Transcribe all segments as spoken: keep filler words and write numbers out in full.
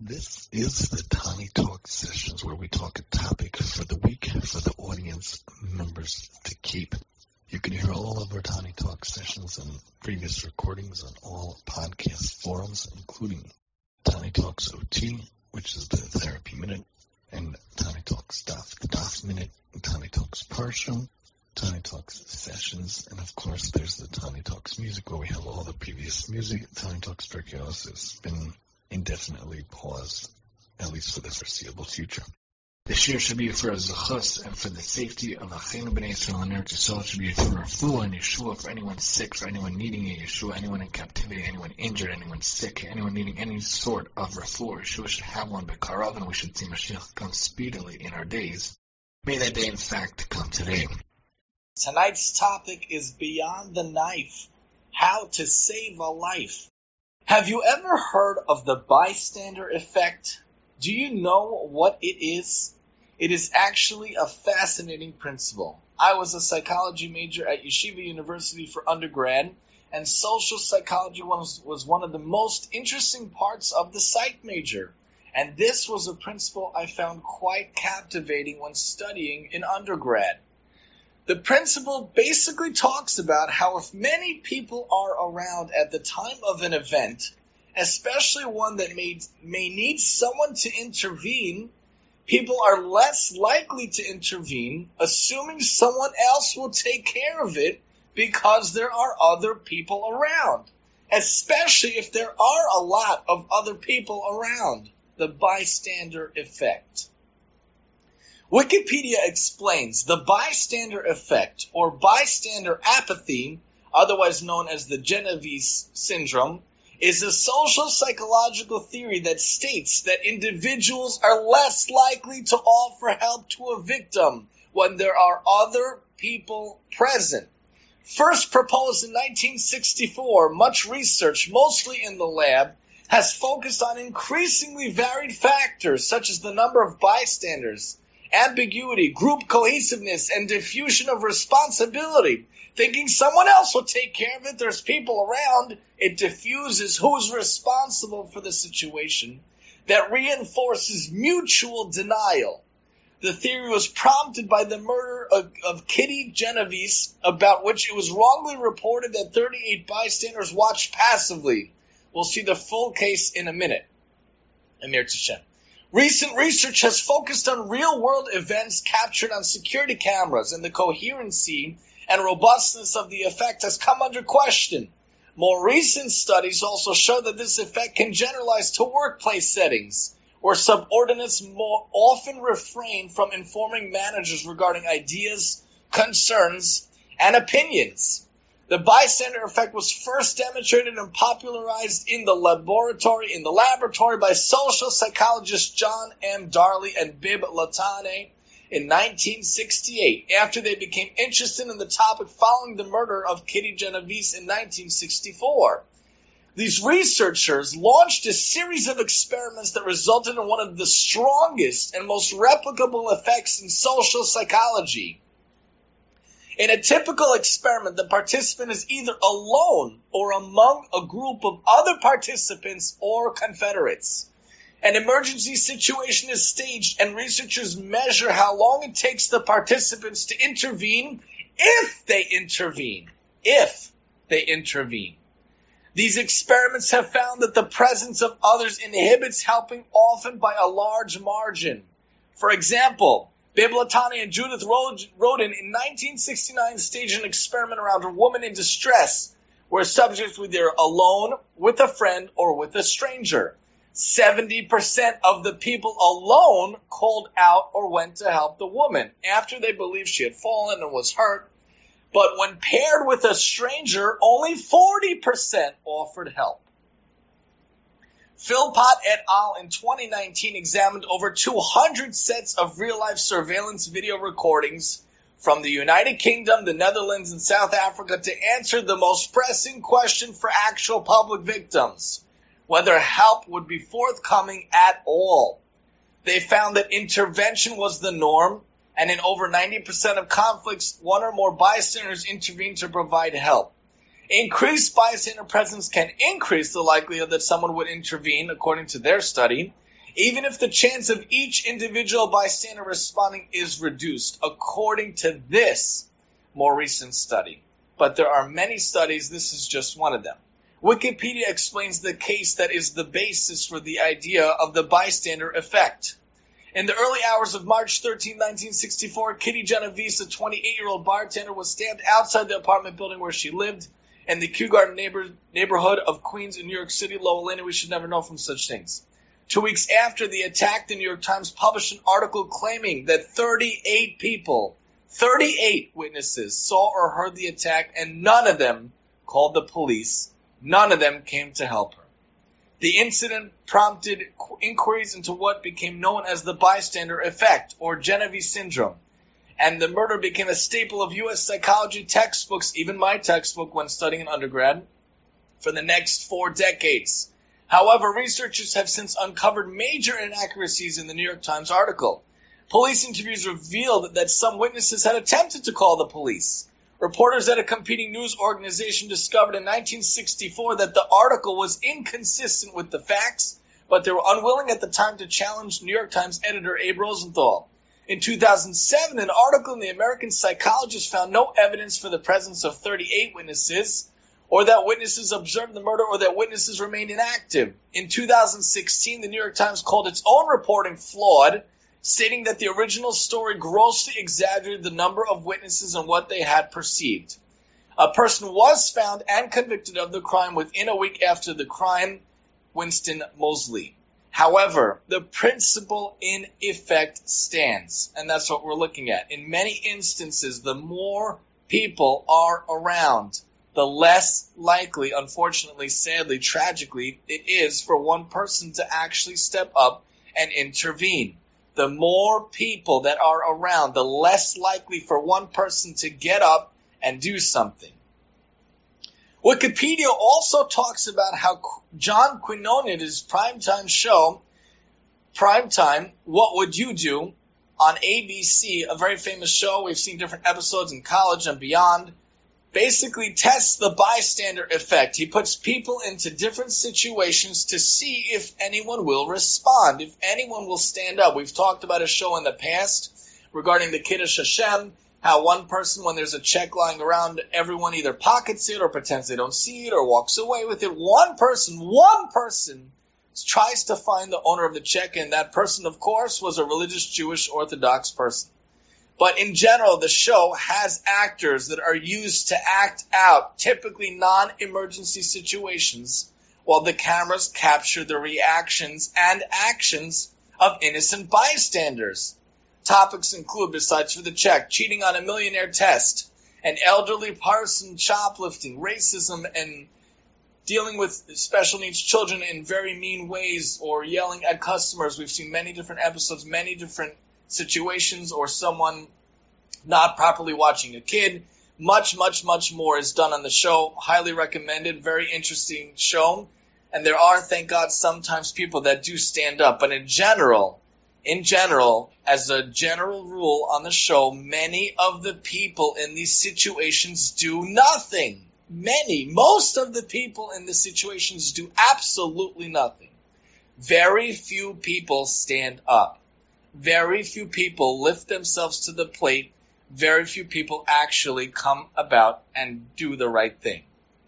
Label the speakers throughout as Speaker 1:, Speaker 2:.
Speaker 1: This is the Tani Talk sessions where we talk a topic for the week for the audience members to keep. You can hear all of our Tani Talk sessions and previous recordings on all podcast forums, including Tani Talks O T, which is the Therapy Minute, and Tani Talks Daf, the Daf Minute, and Tani Talks Parsha, Tani Talks Sessions, and of course there's the Tani Talks Music where we have all the previous music. Tani Talks Perkios has been indefinitely paused, at least for the foreseeable future. The shir should be for a zechus and for the safety of Achenu B'nai Yisrael and Eretz Yisrael. Should be for refuah and Yeshua, for anyone sick, for anyone needing a Yeshua, anyone in captivity, anyone injured, anyone sick, anyone needing any sort of refuah. Yeshua should have one B'karav, and we should see Mashiach come speedily in our days. May that day, in fact, come today.
Speaker 2: Tonight's topic is Beyond the Knife, how to save a life. Have you ever heard of the bystander effect? Do you know what it is? It is actually a fascinating principle. I was a psychology major at Yeshiva University for undergrad, and social psychology was, was one of the most interesting parts of the psych major. And this was a principle I found quite captivating when studying in undergrad. The principle basically talks about how if many people are around at the time of an event, especially one that may, may need someone to intervene, people are less likely to intervene, assuming someone else will take care of it because there are other people around, especially if there are a lot of other people around. The bystander effect. Wikipedia explains the bystander effect, or bystander apathy, otherwise known as the Genovese syndrome, is a social psychological theory that states that individuals are less likely to offer help to a victim when there are other people present. First proposed in nineteen sixty-four, much research, mostly in the lab, has focused on increasingly varied factors such as the number of bystanders, ambiguity, group cohesiveness, and diffusion of responsibility. Thinking someone else will take care of it, there's people around, it diffuses who's responsible for the situation that reinforces mutual denial. The theory was prompted by the murder of, of Kitty Genovese, about which it was wrongly reported that thirty-eight bystanders watched passively. We'll see the full case in a minute. Amir Tashem. Recent research has focused on real-world events captured on security cameras, and the coherency and robustness of the effect has come under question. More recent studies also show that this effect can generalize to workplace settings, where subordinates more often refrain from informing managers regarding ideas, concerns, and opinions. The bystander effect was first demonstrated and popularized in the laboratory in the laboratory by social psychologists John M. Darley and Bib Latane in nineteen sixty-eight, after they became interested in the topic following the murder of Kitty Genovese in nineteen sixty-four. These researchers launched a series of experiments that resulted in one of the strongest and most replicable effects in social psychology. In a typical experiment, the participant is either alone or among a group of other participants or confederates. An emergency situation is staged, and researchers measure how long it takes the participants to intervene if they intervene. If they intervene. These experiments have found that the presence of others inhibits helping often by a large margin. For example, Bib Latane and Judith Rodin in nineteen sixty-nine staged an experiment around a woman in distress, where subjects were either alone, with a friend, or with a stranger. seventy percent of the people alone called out or went to help the woman after they believed she had fallen and was hurt. But when paired with a stranger, only forty percent offered help. Philpott et al. In twenty nineteen examined over two hundred sets of real-life surveillance video recordings from the United Kingdom, the Netherlands, and South Africa to answer the most pressing question for actual public victims: whether help would be forthcoming at all. They found that intervention was the norm, and in over ninety percent of conflicts, one or more bystanders intervened to provide help. Increased bystander presence can increase the likelihood that someone would intervene, according to their study. even if the chance of each individual bystander responding is reduced, according to this more recent study. But there are many studies, this is just one of them. Wikipedia explains the case that is the basis for the idea of the bystander effect. In the early hours of March thirteenth, nineteen sixty-four, Kitty Genovese, a twenty-eight-year-old bartender, was stabbed outside the apartment building where she lived in the Kew Garden neighbor, neighborhood of Queens in New York City. Lowell Lane, we should never know from such things. Two weeks after the attack, the New York Times published an article claiming that thirty-eight people, thirty-eight witnesses saw or heard the attack, and none of them called the police. None of them came to help her. The incident prompted inquiries into what became known as the bystander effect, or Genovese syndrome, and the murder became a staple of U S psychology textbooks, even my textbook when studying in undergrad, for the next four decades. However, researchers have since uncovered major inaccuracies in the New York Times article. Police interviews revealed that some witnesses had attempted to call the police. Reporters at a competing news organization discovered in nineteen sixty-four that the article was inconsistent with the facts, but they were unwilling at the time to challenge New York Times editor Abe Rosenthal. In two thousand seven, an article in the American Psychologist found no evidence for the presence of thirty-eight witnesses, or that witnesses observed the murder, or that witnesses remained inactive. In two thousand sixteen, the New York Times called its own reporting flawed, stating that the original story grossly exaggerated the number of witnesses and what they had perceived. A person was found and convicted of the crime within a week after the crime, Winston Moseley. However, the principle in effect stands, and that's what we're looking at. In many instances, the more people are around, the less likely, unfortunately, sadly, tragically, it is for one person to actually step up and intervene. The more people that are around, the less likely for one person to get up and do something. Wikipedia also talks about how John Quinonez, his primetime show, Primetime, What Would You Do, on A B C, a very famous show, we've seen different episodes in college and beyond, basically tests the bystander effect. He puts people into different situations to see if anyone will respond, if anyone will stand up. We've talked about a show in the past regarding the Kiddush Hashem, how one person, when there's a check lying around, everyone either pockets it or pretends they don't see it or walks away with it. One person, one person tries to find the owner of the check, and that person, of course, was a religious Jewish Orthodox person. But in general, the show has actors that are used to act out typically non-emergency situations while the cameras capture the reactions and actions of innocent bystanders. Topics include, besides for the check, cheating on a millionaire test, an elderly person shoplifting, racism, and dealing with special needs children in very mean ways, or yelling at customers. We've seen many different episodes, many different situations, or someone not properly watching a kid. Much, much, much more is done on the show. Highly recommended. Very interesting show. And there are, thank God, sometimes people that do stand up. But in general, in general, as a general rule on the show, many of the people in these situations do nothing. Many, most of the people in the situations do absolutely nothing. Very few people stand up. Very few people lift themselves to the plate. Very few people actually come about and do the right thing.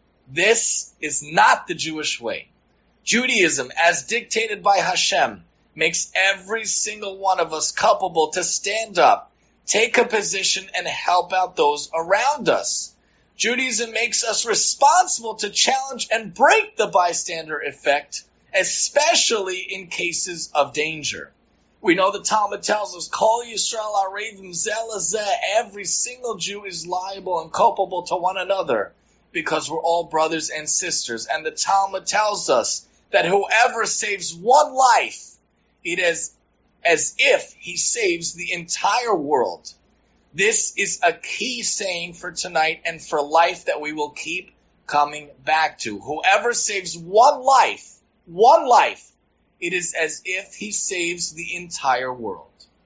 Speaker 2: This is not the Jewish way. Judaism, as dictated by Hashem, makes every single one of us culpable to stand up, take a position, and help out those around us. Judaism makes us responsible to challenge and break the bystander effect, especially in cases of danger. We know the Talmud tells us, Kol Yisrael Arevim Zeh Lazeh, every single Jew is liable and culpable to one another, because we're all brothers and sisters. And the Talmud tells us that whoever saves one life, it is as if he saves the entire world. This is a key saying for tonight and for life that we will keep coming back to. Whoever saves one life, one life, it is as if he saves the entire world.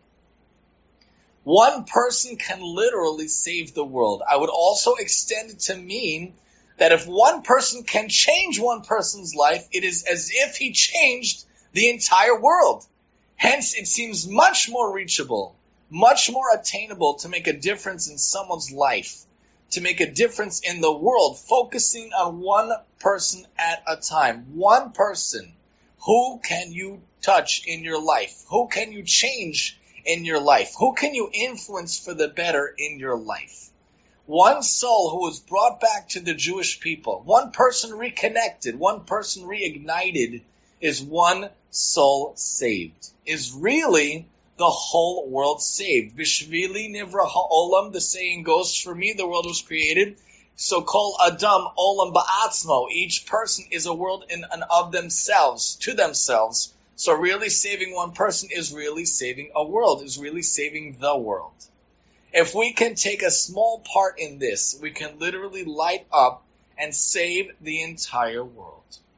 Speaker 2: One person can literally save the world. I would also extend it to mean that if one person can change one person's life, it is as if he changed the entire world. Hence, it seems much more reachable, much more attainable to make a difference in someone's life, to make a difference in the world, focusing on one person at a time. One person. Who can you touch in your life? Who can you change in your life? Who can you influence for the better in your life? One soul who was brought back to the Jewish people, one person reconnected, one person reignited, is one soul saved, is really the whole world saved. Bishvili nivra ha'olam, the saying goes, for me the world was created. So kol adam olam ba'atzmo, each person is a world in and of themselves, to themselves. So really saving one person is really saving a world, is really saving the world. If we can take a small part in this, we can literally light up and save the entire world.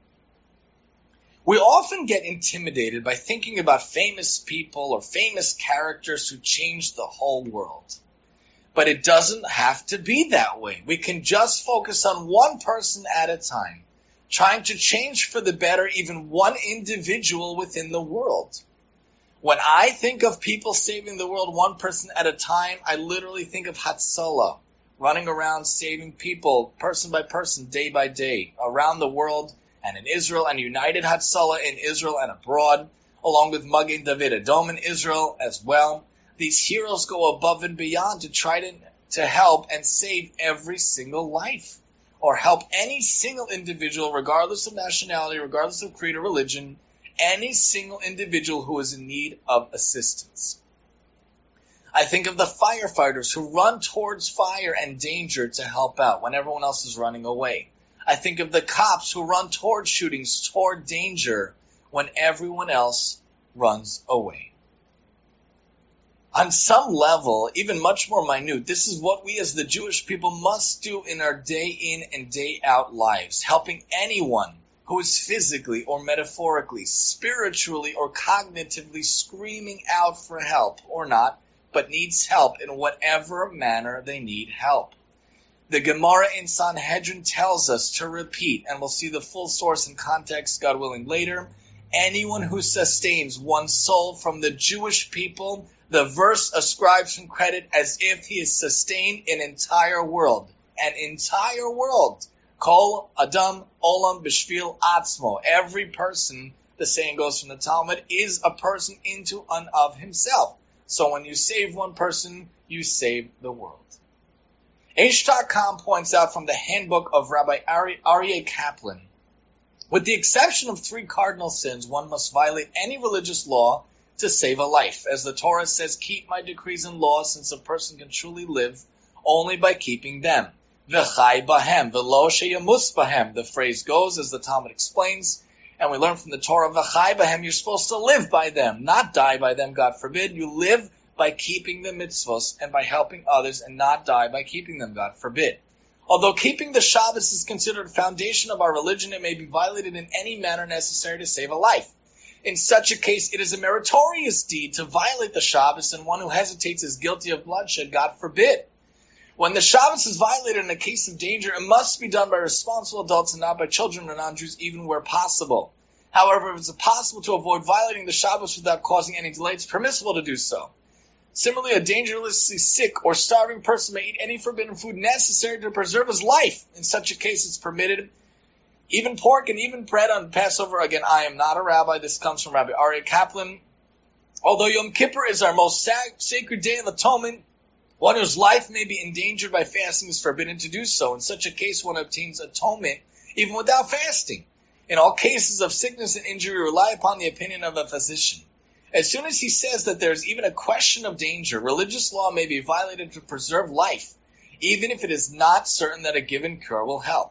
Speaker 2: We often get intimidated by thinking about famous people or famous characters who changed the whole world. But it doesn't have to be that way. We can just focus on one person at a time, trying to change for the better even one individual within the world. When I think of people saving the world one person at a time, I literally think of Hatzalah, running around saving people person by person, day by day, around the world and in Israel, and United Hatzalah in Israel and abroad, along with Magen David Adom in Israel as well. These heroes go above and beyond to try to, to help and save every single life, or help any single individual, regardless of nationality, regardless of creed or religion, any single individual who is in need of assistance. I think of the firefighters who run towards fire and danger to help out when everyone else is running away. I think of the cops who run toward shootings, toward danger, when everyone else runs away. On some level, even much more minute, this is what we as the Jewish people must do in our day in and day out lives, helping anyone who is physically or metaphorically, spiritually or cognitively screaming out for help or not, but needs help in whatever manner they need help. The Gemara in Sanhedrin tells us to repeat, and we'll see the full source and context, God willing, later. Anyone who sustains one soul from the Jewish people, the verse ascribes him credit as if he has sustained an entire world. An entire world. Kol Adam Olam Bishvil Atzmo. Every person, the saying goes from the Talmud, is a person into and of himself. So when you save one person, you save the world. Aish dot com points out from the handbook of Rabbi Aryeh Kaplan, with the exception of three cardinal sins, one must violate any religious law to save a life. As the Torah says, keep my decrees and laws, since a person can truly live only by keeping them. V'chai bahem, v'lo sheyamus bahem. The phrase goes, as the Talmud explains, and we learn from the Torah, v'chai bahem, you're supposed to live by them, not die by them, God forbid. You live by keeping the mitzvos and by helping others, and not die by keeping them, God forbid. Although keeping the Shabbos is considered a foundation of our religion, it may be violated in any manner necessary to save a life. In such a case, it is a meritorious deed to violate the Shabbos, and one who hesitates is guilty of bloodshed, God forbid. When the Shabbos is violated in a case of danger, it must be done by responsible adults and not by children or non-Jews, even where possible. However, if it's possible to avoid violating the Shabbos without causing any delay, it's permissible to do so. Similarly, a dangerously sick or starving person may eat any forbidden food necessary to preserve his life. In such a case, it's permitted. Even pork and even bread on Passover. Again, I am not a rabbi. This comes from Rabbi Aryeh Kaplan. Although Yom Kippur is our most sac- sacred day of atonement, one whose life may be endangered by fasting is forbidden to do so. In such a case, one obtains atonement even without fasting. In all cases of sickness and injury, rely upon the opinion of a physician. As soon as he says that there is even a question of danger, religious law may be violated to preserve life, even if it is not certain that a given cure will help.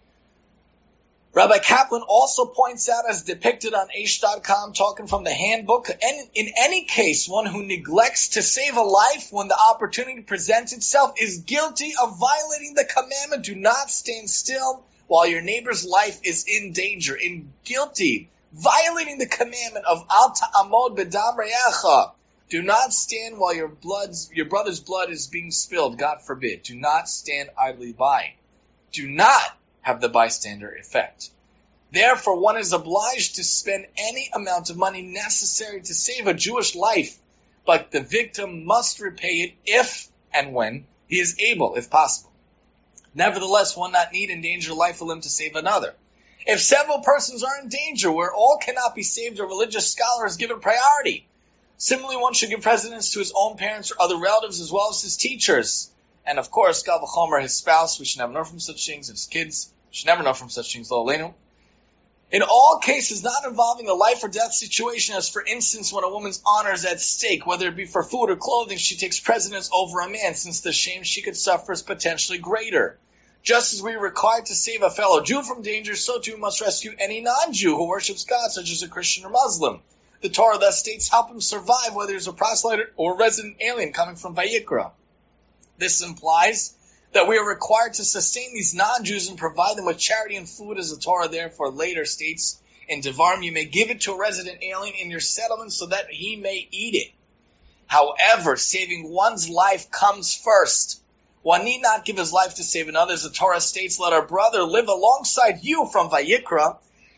Speaker 2: Rabbi Kaplan also points out, as depicted on Aish dot com, talking from the handbook, and in any case, one who neglects to save a life when the opportunity presents itself is guilty of violating the commandment, do not stand still while your neighbor's life is in danger, in guilty violating the commandment of Al Ta'amod B'dam Re'echa. Do not stand while your blood's, your brother's blood is being spilled, God forbid. Do not stand idly by. Do not have the bystander effect. Therefore, one is obliged to spend any amount of money necessary to save a Jewish life, but the victim must repay it if and when he is able, if possible. Nevertheless, one not need endanger life or limb to save another. If several persons are in danger where all cannot be saved, a religious scholar is given priority. Similarly, one should give precedence to his own parents or other relatives as well as his teachers. And of course, Gal v'chomer, his spouse, we should never know from such things, and his kids, we should never know from such things, lo aleinu. In all cases not involving a life or death situation, as for instance when a woman's honor is at stake, whether it be for food or clothing, she takes precedence over a man, since the shame she could suffer is potentially greater. Just as we are required to save a fellow Jew from danger, so too we must rescue any non-Jew who worships God, such as a Christian or Muslim. The Torah thus states, help him survive, whether he's a proselyte or a resident alien coming from Vayikra. This implies that we are required to sustain these non-Jews and provide them with charity and food, as the Torah therefore later states in Devarim, you may give it to a resident alien in your settlement so that he may eat it. However, saving one's life comes first. One need not give his life to save another's. The Torah states, let our brother live alongside you from Vayikra.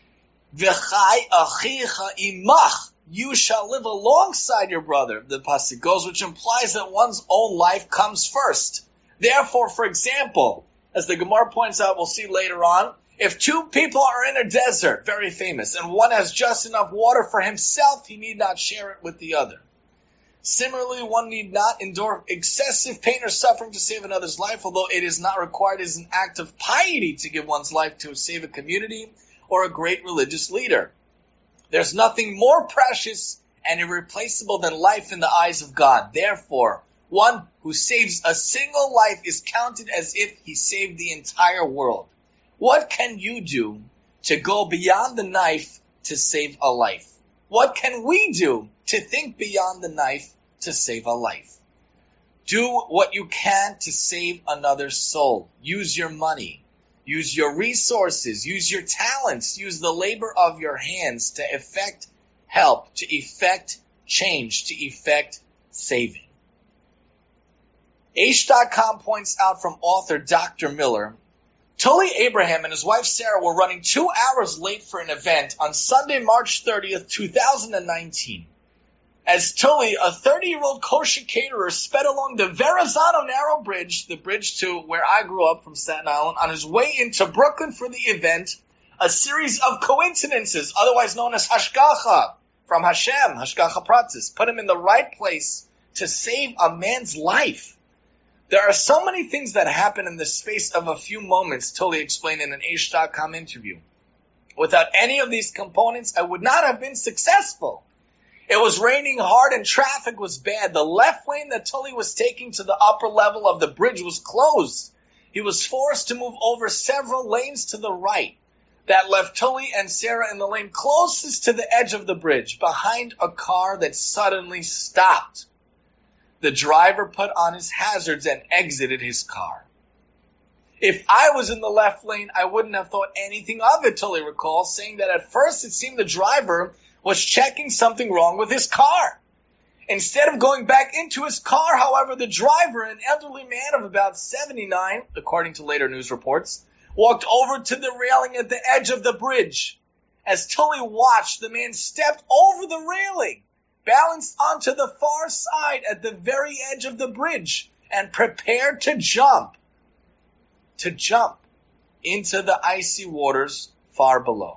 Speaker 2: V'chai achicha imach. You shall live alongside your brother, the pasuk goes, which implies that one's own life comes first. Therefore, for example, as the Gemara points out, we'll see later on, if two people are in a desert, very famous, and one has just enough water for himself, he need not share it with the other. Similarly, one need not endure excessive pain or suffering to save another's life, although it is not required as an act of piety to give one's life to save a community or a great religious leader. There's nothing more precious and irreplaceable than life in the eyes of God. Therefore, one who saves a single life is counted as if he saved the entire world. What can you do to go beyond the knife to save a life? What can we do to think beyond the knife to save a life? Do what you can to save another's soul. Use your money. Use your resources. Use your talents. Use the labor of your hands to effect help, to effect change, to effect saving. Aish dot com points out from author Doctor Miller, Tully Abraham and his wife Sarah were running two hours late for an event on Sunday, March thirtieth, two thousand nineteen. As Tully, a thirty-year-old kosher caterer, sped along the Verrazano narrow bridge, the bridge to where I grew up from Staten Island, on his way into Brooklyn for the event, a series of coincidences, otherwise known as hashgacha, from Hashem, hashgacha pratis, put him in the right place to save a man's life. There are so many things that happen in the space of a few moments, Tully explained in an Aish dot com interview. Without any of these components, I would not have been successful. It was raining hard and traffic was bad. The left lane that Tully was taking to the upper level of the bridge was closed. He was forced to move over several lanes to the right. That left Tully and Sarah in the lane closest to the edge of the bridge, behind a car that suddenly stopped. The driver put on his hazards and exited his car. If I was in the left lane, I wouldn't have thought anything of it, Tully recalls, saying that at first it seemed the driver was checking something wrong with his car. Instead of going back into his car, however, the driver, an elderly man of about seventy-nine, according to later news reports, walked over to the railing at the edge of the bridge. As Tully watched, the man stepped over the railing, balanced onto the far side at the very edge of the bridge, and prepared to jump, to jump into the icy waters far below.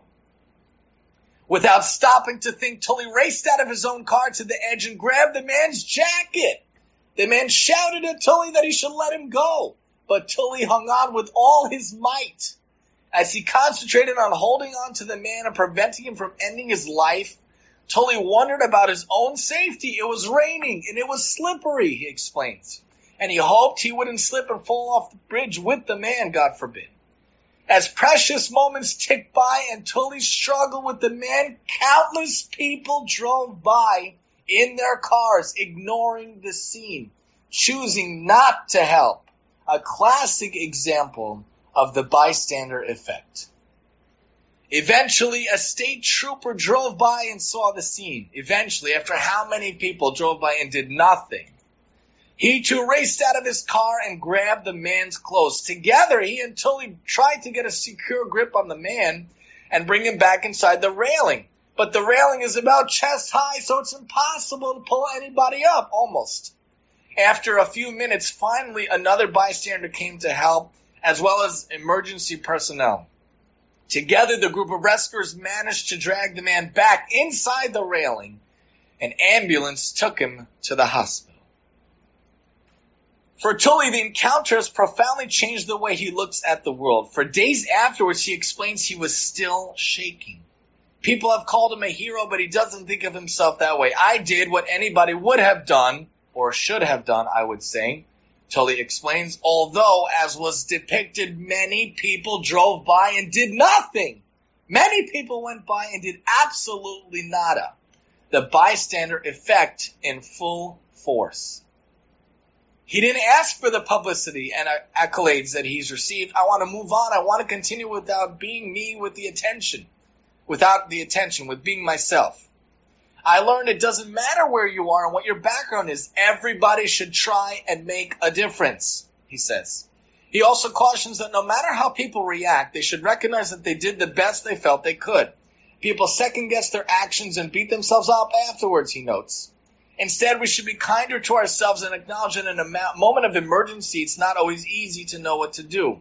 Speaker 2: Without stopping to think, Tully raced out of his own car to the edge and grabbed the man's jacket. The man shouted at Tully that he should let him go, but Tully hung on with all his might. As he concentrated on holding on to the man and preventing him from ending his life, Tully wondered about his own safety. It was raining and it was slippery, he explains, and he hoped he wouldn't slip and fall off the bridge with the man, God forbid. As precious moments ticked by and Tully struggled with the man, countless people drove by in their cars, ignoring the scene, choosing not to help. A classic example of the bystander effect. Eventually, a state trooper drove by and saw the scene. Eventually, after how many people drove by and did nothing, he too raced out of his car and grabbed the man's clothes. Together, he and Tully tried to get a secure grip on the man and bring him back inside the railing. But the railing is about chest high, so it's impossible to pull anybody up, almost. After a few minutes, finally another bystander came to help, as well as emergency personnel. Together, the group of rescuers managed to drag the man back inside the railing. An ambulance took him to the hospital. For Tully, the encounter has profoundly changed the way he looks at the world. For days afterwards, he explains he was still shaking. People have called him a hero, but he doesn't think of himself that way. I did what anybody would have done, or should have done, I would say. Tully explains, although, as was depicted, many people drove by and did nothing. Many people went by and did absolutely nada. The bystander effect in full force. He didn't ask for the publicity and accolades that he's received. I want to move on. I want to continue without being me with the attention. Without the attention, with being myself. I learned it doesn't matter where you are and what your background is. Everybody should try and make a difference, he says. He also cautions that no matter how people react, they should recognize that they did the best they felt they could. People second-guess their actions and beat themselves up afterwards, he notes. Instead, we should be kinder to ourselves and acknowledge that in a moment of emergency, it's not always easy to know what to do.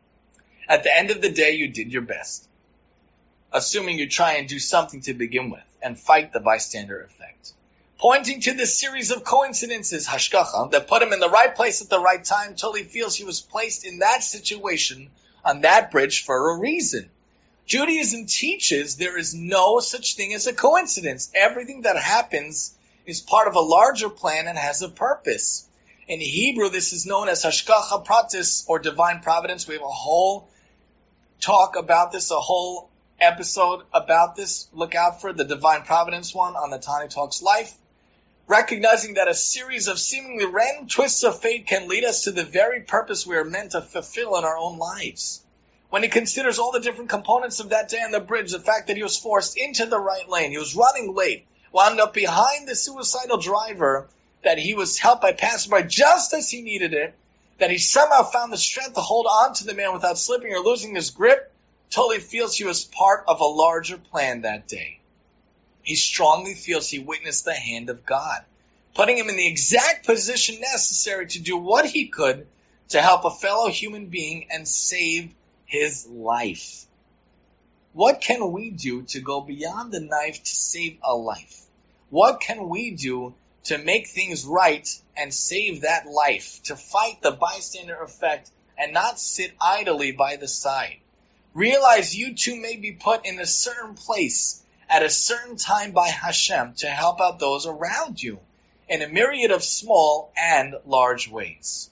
Speaker 2: At the end of the day, you did your best. Assuming you try and do something to begin with, and fight the bystander effect. Pointing to the series of coincidences, hashgacha, that put him in the right place at the right time till he feels he was placed in that situation on that bridge for a reason. Judaism teaches there is no such thing as a coincidence. Everything that happens is part of a larger plan and has a purpose. In Hebrew, this is known as hashgacha pratis, or divine providence. We have a whole talk about this, a whole episode about this. Look out for the Divine Providence one on the Tani Talks Life. Recognizing that a series of seemingly random twists of fate can lead us to the very purpose we are meant to fulfill in our own lives. When he considers all the different components of that day on the bridge, the fact that he was forced into the right lane, he was running late, wound up behind the suicidal driver, that he was helped by passerby just as he needed it, that he somehow found the strength to hold on to the man without slipping or losing his grip, Tully feels he was part of a larger plan that day. He strongly feels he witnessed the hand of God, putting him in the exact position necessary to do what he could to help a fellow human being and save his life. What can we do to go beyond the knife to save a life? What can we do to make things right and save that life, to fight the bystander effect and not sit idly by the side? Realize you too may be put in a certain place at a certain time by Hashem to help out those around you in a myriad of small and large ways.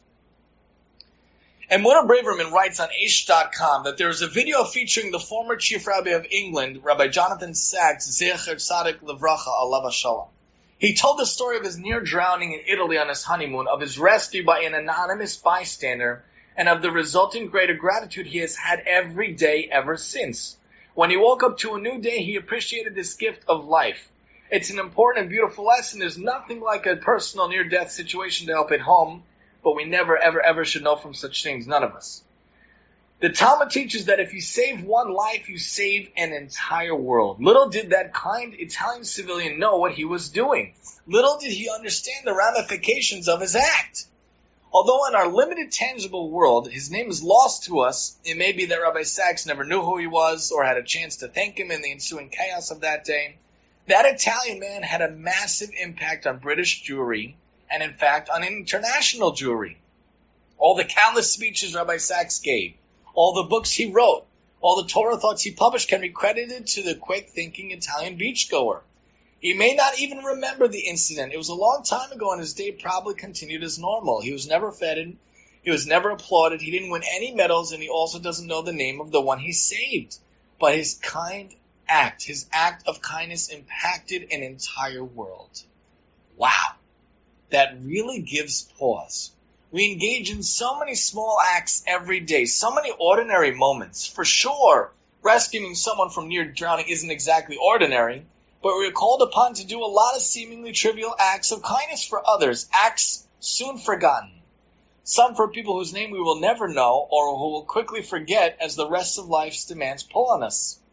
Speaker 2: And Mona Braverman writes on Aish dot com that there is a video featuring the former chief rabbi of England, Rabbi Jonathan Sacks, Zecher Tzadik Livracha Alav Hashalom. He told the story of his near drowning in Italy on his honeymoon, of his rescue by an anonymous bystander, and of the resulting greater gratitude he has had every day ever since. When he woke up to a new day, he appreciated this gift of life. It's an important and beautiful lesson. There's nothing like a personal near-death situation to help it home, but we never, ever, ever should know from such things, none of us. The Talmud teaches that if you save one life, you save an entire world. Little did that kind Italian civilian know what he was doing. Little did he understand the ramifications of his act. Although in our limited, tangible world, his name is lost to us, it may be that Rabbi Sacks never knew who he was or had a chance to thank him in the ensuing chaos of that day. That Italian man had a massive impact on British Jewry, and in fact on international Jewry. All the countless speeches Rabbi Sacks gave, all the books he wrote, all the Torah thoughts he published can be credited to the quick-thinking Italian beachgoer. He may not even remember the incident. It was a long time ago, and his day probably continued as normal. He was never feted. He was never applauded. He didn't win any medals, and he also doesn't know the name of the one he saved. But his kind act, his act of kindness impacted an entire world. Wow. That really gives pause. We engage in so many small acts every day, so many ordinary moments. For sure, rescuing someone from near drowning isn't exactly ordinary, but we are called upon to do a lot of seemingly trivial acts of kindness for others, acts soon forgotten. Some for people whose name we will never know or who will quickly forget as the rest of life's demands pull on us.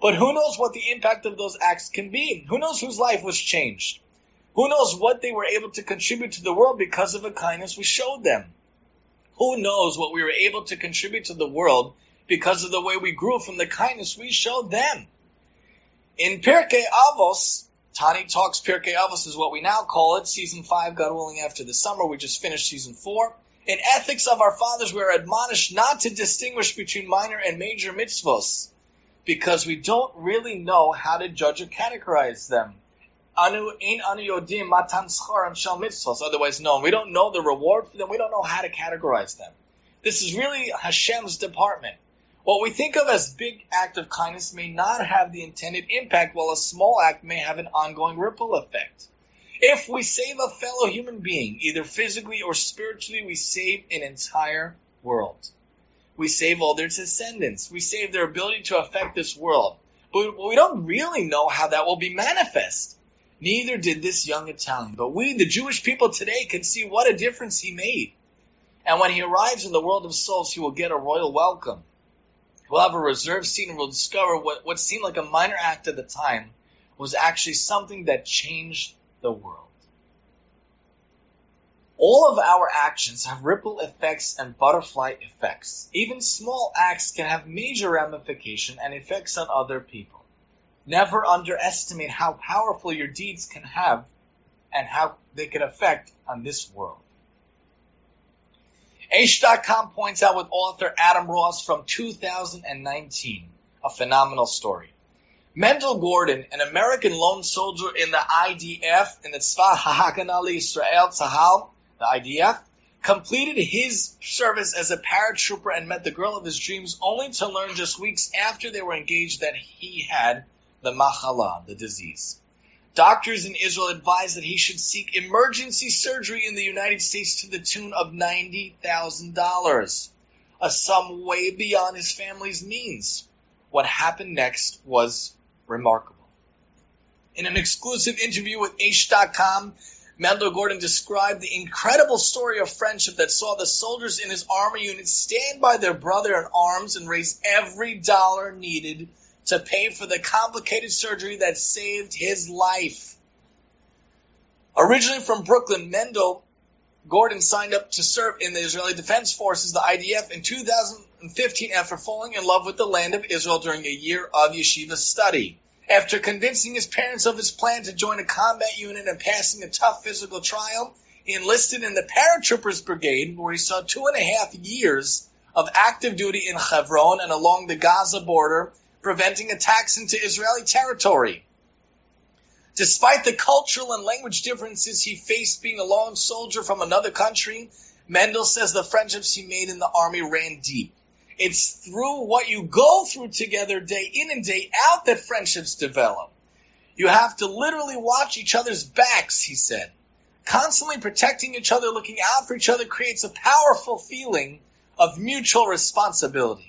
Speaker 2: But who knows what the impact of those acts can be? Who knows whose life was changed? Who knows what they were able to contribute to the world because of the kindness we showed them? Who knows what we were able to contribute to the world because of the way we grew from the kindness we showed them? In Pirkei Avos, Tani Talks Pirkei Avos is what we now call it, season five, God willing, after the summer. We just finished season four. In Ethics of Our Fathers, we are admonished not to distinguish between minor and major mitzvos because we don't really know how to judge or categorize them. Anu ein anu yodim matan scharam shel mitzvos, otherwise known. We don't know the reward for them. We don't know how to categorize them. This is really Hashem's department. What we think of as big act of kindness may not have the intended impact, while a small act may have an ongoing ripple effect. If we save a fellow human being, either physically or spiritually, we save an entire world. We save all their descendants. We save their ability to affect this world. But we don't really know how that will be manifest. Neither did this young Italian. But we, the Jewish people today, can see what a difference he made. And when he arrives in the world of souls, he will get a royal welcome. We'll have a reserved seat and we'll discover what, what seemed like a minor act at the time was actually something that changed the world. All of our actions have ripple effects and butterfly effects. Even small acts can have major ramification and effects on other people. Never underestimate how powerful your deeds can have and how they can affect on this world. Aish dot com points out with author Adam Ross from two thousand nineteen, a phenomenal story. Mendel Gordon, an American lone soldier in the I D F, in the Tzva HaHagana L'Yisrael, Tzahal, the I D F, completed his service as a paratrooper and met the girl of his dreams only to learn just weeks after they were engaged that he had the Machala, the disease. Doctors in Israel advised that he should seek emergency surgery in the United States to the tune of ninety thousand dollars, a sum way beyond his family's means. What happened next was remarkable. In an exclusive interview with Aish dot com, Mendel Gordon described the incredible story of friendship that saw the soldiers in his army unit stand by their brother in arms and raise every dollar needed to pay for the complicated surgery that saved his life. Originally from Brooklyn, Mendel Gordon signed up to serve in the Israeli Defense Forces, the I D F, in two thousand fifteen after falling in love with the land of Israel during a year of yeshiva study. After convincing his parents of his plan to join a combat unit and passing a tough physical trial, he enlisted in the Paratroopers Brigade, where he saw two and a half years of active duty in Hebron and along the Gaza border, preventing attacks into Israeli territory. Despite the cultural and language differences he faced being a lone soldier from another country, Mendel says the friendships he made in the army ran deep. It's through what you go through together day in and day out that friendships develop. You have to literally watch each other's backs, he said. Constantly protecting each other, looking out for each other creates a powerful feeling of mutual responsibility.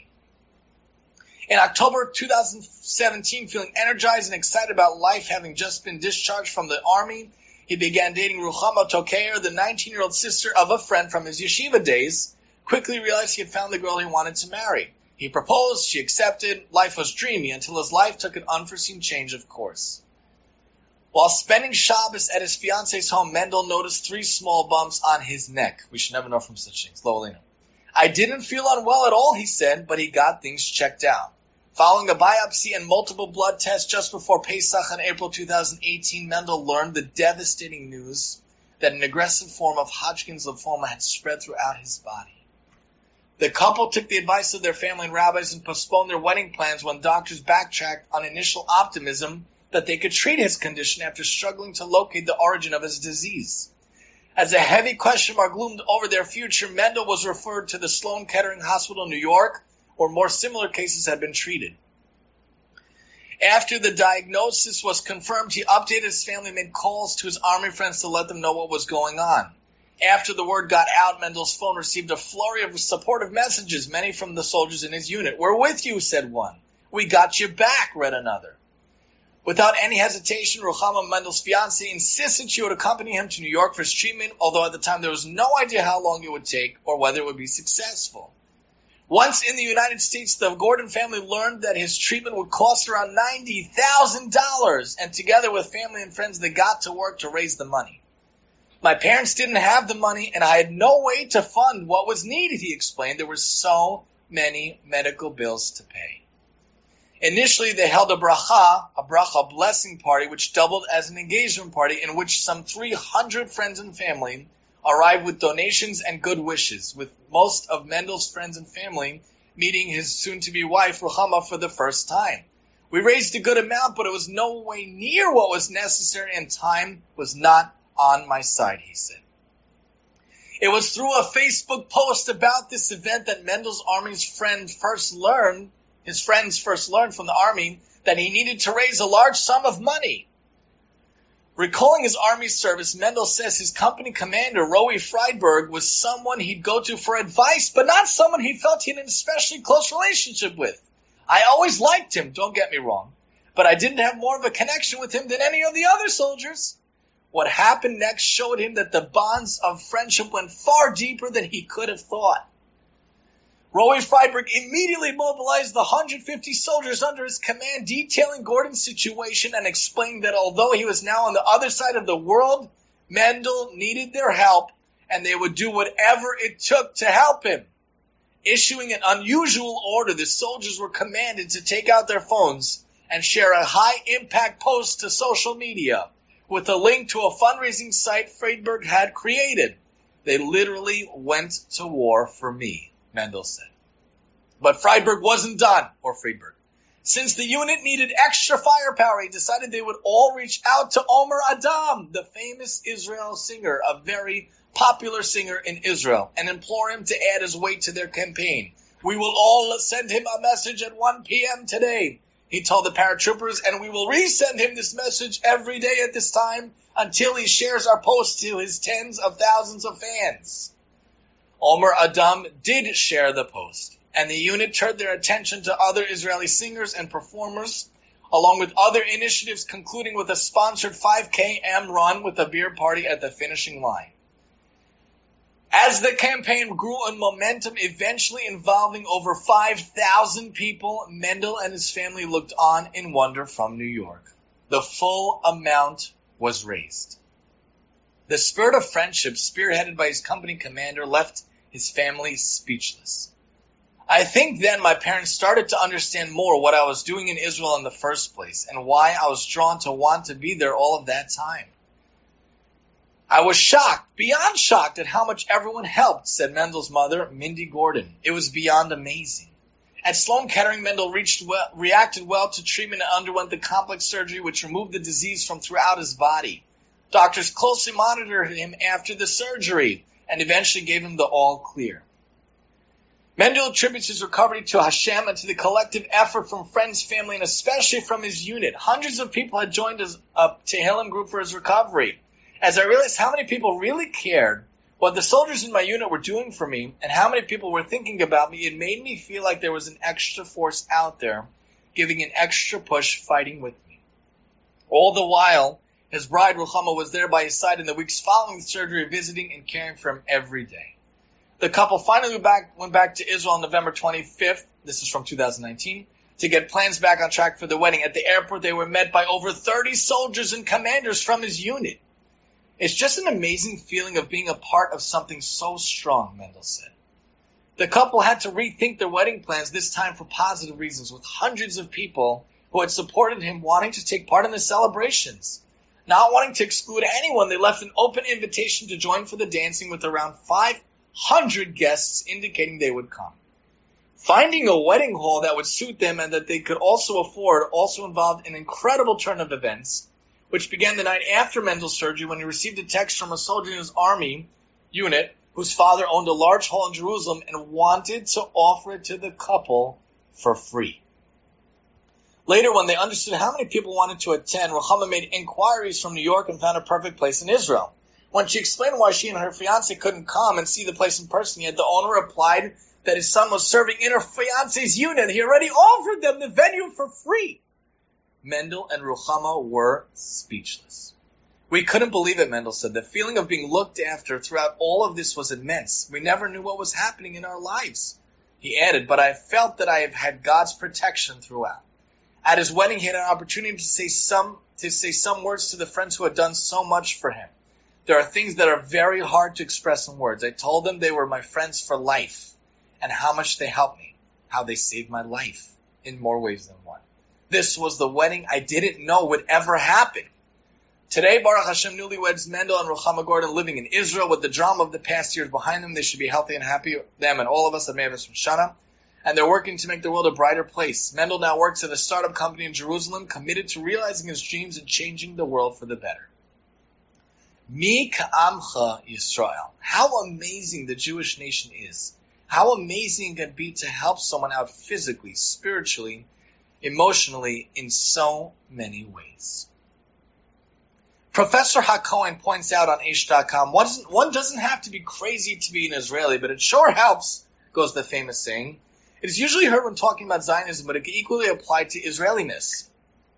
Speaker 2: In October two thousand seventeen, feeling energized and excited about life, having just been discharged from the army, he began dating Ruchama Tokeyer, the nineteen-year-old sister of a friend from his yeshiva days. Quickly realized he had found the girl he wanted to marry. He proposed, she accepted, life was dreamy until his life took an unforeseen change of course. While spending Shabbos at his fiance's home, Mendel noticed three small bumps on his neck. We should never know from such things. Lolina. I didn't feel unwell at all, he said, but he got things checked out. Following a biopsy and multiple blood tests just before Pesach in April two thousand eighteen, Mendel learned the devastating news that an aggressive form of Hodgkin's lymphoma had spread throughout his body. The couple took the advice of their family and rabbis and postponed their wedding plans when doctors backtracked on initial optimism that they could treat his condition after struggling to locate the origin of his disease. As a heavy question mark loomed over their future, Mendel was referred to the Sloan Kettering Hospital in New York, where more similar cases had been treated. After the diagnosis was confirmed, he updated his family and made calls to his army friends to let them know what was going on. After the word got out, Mendel's phone received a flurry of supportive messages, many from the soldiers in his unit. We're with you, said one. We got your back, read another. Without any hesitation, Ruchama, Mendel's fiancée, insisted she would accompany him to New York for his treatment, although at the time there was no idea how long it would take or whether it would be successful. Once in the United States, the Gordon family learned that his treatment would cost around ninety thousand dollars, and together with family and friends, they got to work to raise the money. My parents didn't have the money, and I had no way to fund what was needed, he explained. There were so many medical bills to pay. Initially, they held a bracha, a bracha blessing party, which doubled as an engagement party, in which some three hundred friends and family arrived with donations and good wishes, with most of Mendel's friends and family meeting his soon-to-be wife, Ruchama, for the first time. We raised a good amount, but it was no way near what was necessary, and time was not on my side, he said. It was through a Facebook post about this event that Mendel's army's friend first learned, his friends first learned from the army that he needed to raise a large sum of money. Recalling his army service, Mendel says his company commander, Rowie Friedberg, was someone he'd go to for advice, but not someone he felt he had an especially close relationship with. I always liked him, don't get me wrong, but I didn't have more of a connection with him than any of the other soldiers. What happened next showed him that the bonds of friendship went far deeper than he could have thought. Rowie Friedberg immediately mobilized the one hundred fifty soldiers under his command, detailing Gordon's situation and explaining that although he was now on the other side of the world, Mendel needed their help and they would do whatever it took to help him. Issuing an unusual order, the soldiers were commanded to take out their phones and share a high-impact post to social media with a link to a fundraising site Friedberg had created. They literally went to war for me, Mendel said. But Friedberg wasn't done, or Friedberg. Since the unit needed extra firepower, he decided they would all reach out to Omer Adam, the famous Israel singer, a very popular singer in Israel, and implore him to add his weight to their campaign. We will all send him a message at one p.m. today, he told the paratroopers, and we will resend him this message every day at this time until he shares our post to his tens of thousands of fans. Omer Adam did share the post, and the unit turned their attention to other Israeli singers and performers, along with other initiatives, concluding with a sponsored five K M run with a beer party at the finishing line. As the campaign grew in momentum, eventually involving over five thousand people, Mendel and his family looked on in wonder from New York. The full amount was raised. The spirit of friendship, spearheaded by his company commander, left his family speechless. I think then my parents started to understand more what I was doing in Israel in the first place and why I was drawn to want to be there all of that time. I was shocked, beyond shocked, at how much everyone helped, said Mendel's mother, Mindy Gordon. It was beyond amazing. At Sloan Kettering, Mendel reached well, reacted well to treatment and underwent the complex surgery which removed the disease from throughout his body. Doctors closely monitored him after the surgery and eventually gave him the all clear. Mendel attributes his recovery to Hashem and to the collective effort from friends, family, and especially from his unit. Hundreds of people had joined his uh, Tehillim group for his recovery. As I realized how many people really cared what the soldiers in my unit were doing for me and how many people were thinking about me, it made me feel like there was an extra force out there giving an extra push fighting with me. All the while, his bride Ruchama was there by his side in the weeks following the surgery, visiting and caring for him every day. The couple finally went back, went back to Israel on November twenty-fifth, this is from two thousand nineteen, to get plans back on track for the wedding. At the airport, they were met by over thirty soldiers and commanders from his unit. It's just an amazing feeling of being a part of something so strong, Mendel said. The couple had to rethink their wedding plans, this time for positive reasons, with hundreds of people who had supported him wanting to take part in the celebrations. Not wanting to exclude anyone, they left an open invitation to join for the dancing with around five hundred guests indicating they would come. Finding a wedding hall that would suit them and that they could also afford also involved an incredible turn of events, which began the night after Mendel's surgery when he received a text from a soldier in his army unit whose father owned a large hall in Jerusalem and wanted to offer it to the couple for free. Later, when they understood how many people wanted to attend, Ruchama made inquiries from New York and found a perfect place in Israel. When she explained why she and her fiancé couldn't come and see the place in person yet, the owner replied that his son was serving in her fiancé's unit. He already offered them the venue for free. Mendel and Ruchama were speechless. We couldn't believe it, Mendel said. The feeling of being looked after throughout all of this was immense. We never knew what was happening in our lives. He added, but I felt that I have had God's protection throughout. At his wedding, he had an opportunity to say some to say some words to the friends who had done so much for him. There are things that are very hard to express in words. I told them they were my friends for life, and how much they helped me, how they saved my life in more ways than one. This was the wedding I didn't know would ever happen. Today, Baruch Hashem, newlyweds Mendel and Ruchama Gordon living in Israel with the drama of the past years behind them. They should be healthy and happy, them and all of us at Me'avis from Shana. And they're working to make the world a brighter place. Mendel now works at a startup company in Jerusalem, committed to realizing his dreams and changing the world for the better. Mi ka'amcha Yisrael. How amazing the Jewish nation is. How amazing it can be to help someone out physically, spiritually, emotionally, in so many ways. Professor HaKohen points out on Aish dot com, one doesn't, one doesn't have to be crazy to be an Israeli, but it sure helps, goes the famous saying. It is usually heard when talking about Zionism, but it can equally apply to Israeliness.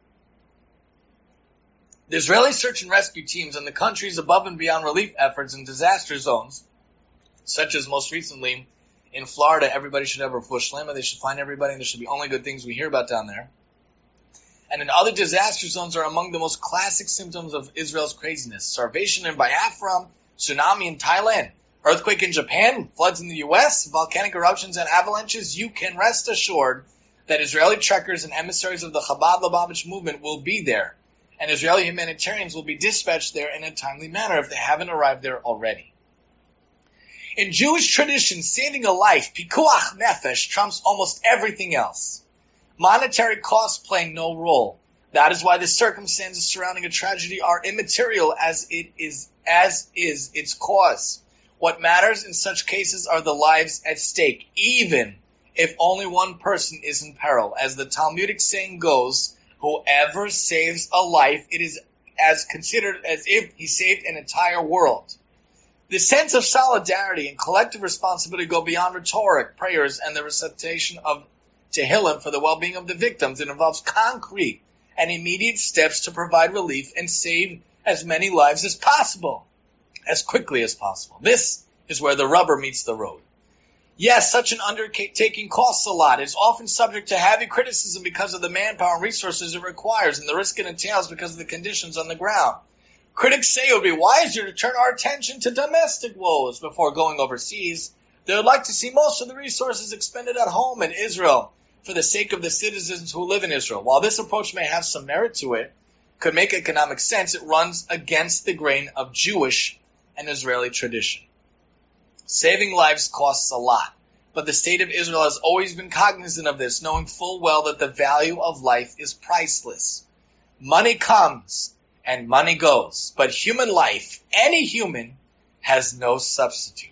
Speaker 2: The Israeli search and rescue teams and the country's above and beyond relief efforts in disaster zones, such as most recently in Florida, everybody should have a refuah shlema, they should find everybody, and there should be only good things we hear about down there. And in other disaster zones are among the most classic symptoms of Israel's craziness. Starvation in Biafra, tsunami in Thailand, earthquake in Japan, floods in the U S, volcanic eruptions and avalanches. You can rest assured that Israeli trekkers and emissaries of the Chabad Lubavitch movement will be there, and Israeli humanitarians will be dispatched there in a timely manner if they haven't arrived there already. In Jewish tradition, saving a life, pikuach nefesh, trumps almost everything else. Monetary costs play no role. That is why the circumstances surrounding a tragedy are immaterial as it is, as is its cause. What matters in such cases are the lives at stake, even if only one person is in peril. As the Talmudic saying goes, whoever saves a life, it is as considered as if he saved an entire world. The sense of solidarity and collective responsibility go beyond rhetoric, prayers, and the recitation of Tehillim for the well-being of the victims. It involves concrete and immediate steps to provide relief and save as many lives as possible, as quickly as possible. This is where the rubber meets the road. Yes, such an undertaking costs a lot. It is often subject to heavy criticism because of the manpower and resources it requires and the risk it entails because of the conditions on the ground. Critics say it would be wiser to turn our attention to domestic woes before going overseas. They would like to see most of the resources expended at home in Israel for the sake of the citizens who live in Israel. While this approach may have some merit to it, could make economic sense, it runs against the grain of Jewish and Israeli tradition. Saving lives costs a lot, but the state of Israel has always been cognizant of this, knowing full well that the value of life is priceless. Money comes and money goes, but human life, any human, has no substitute.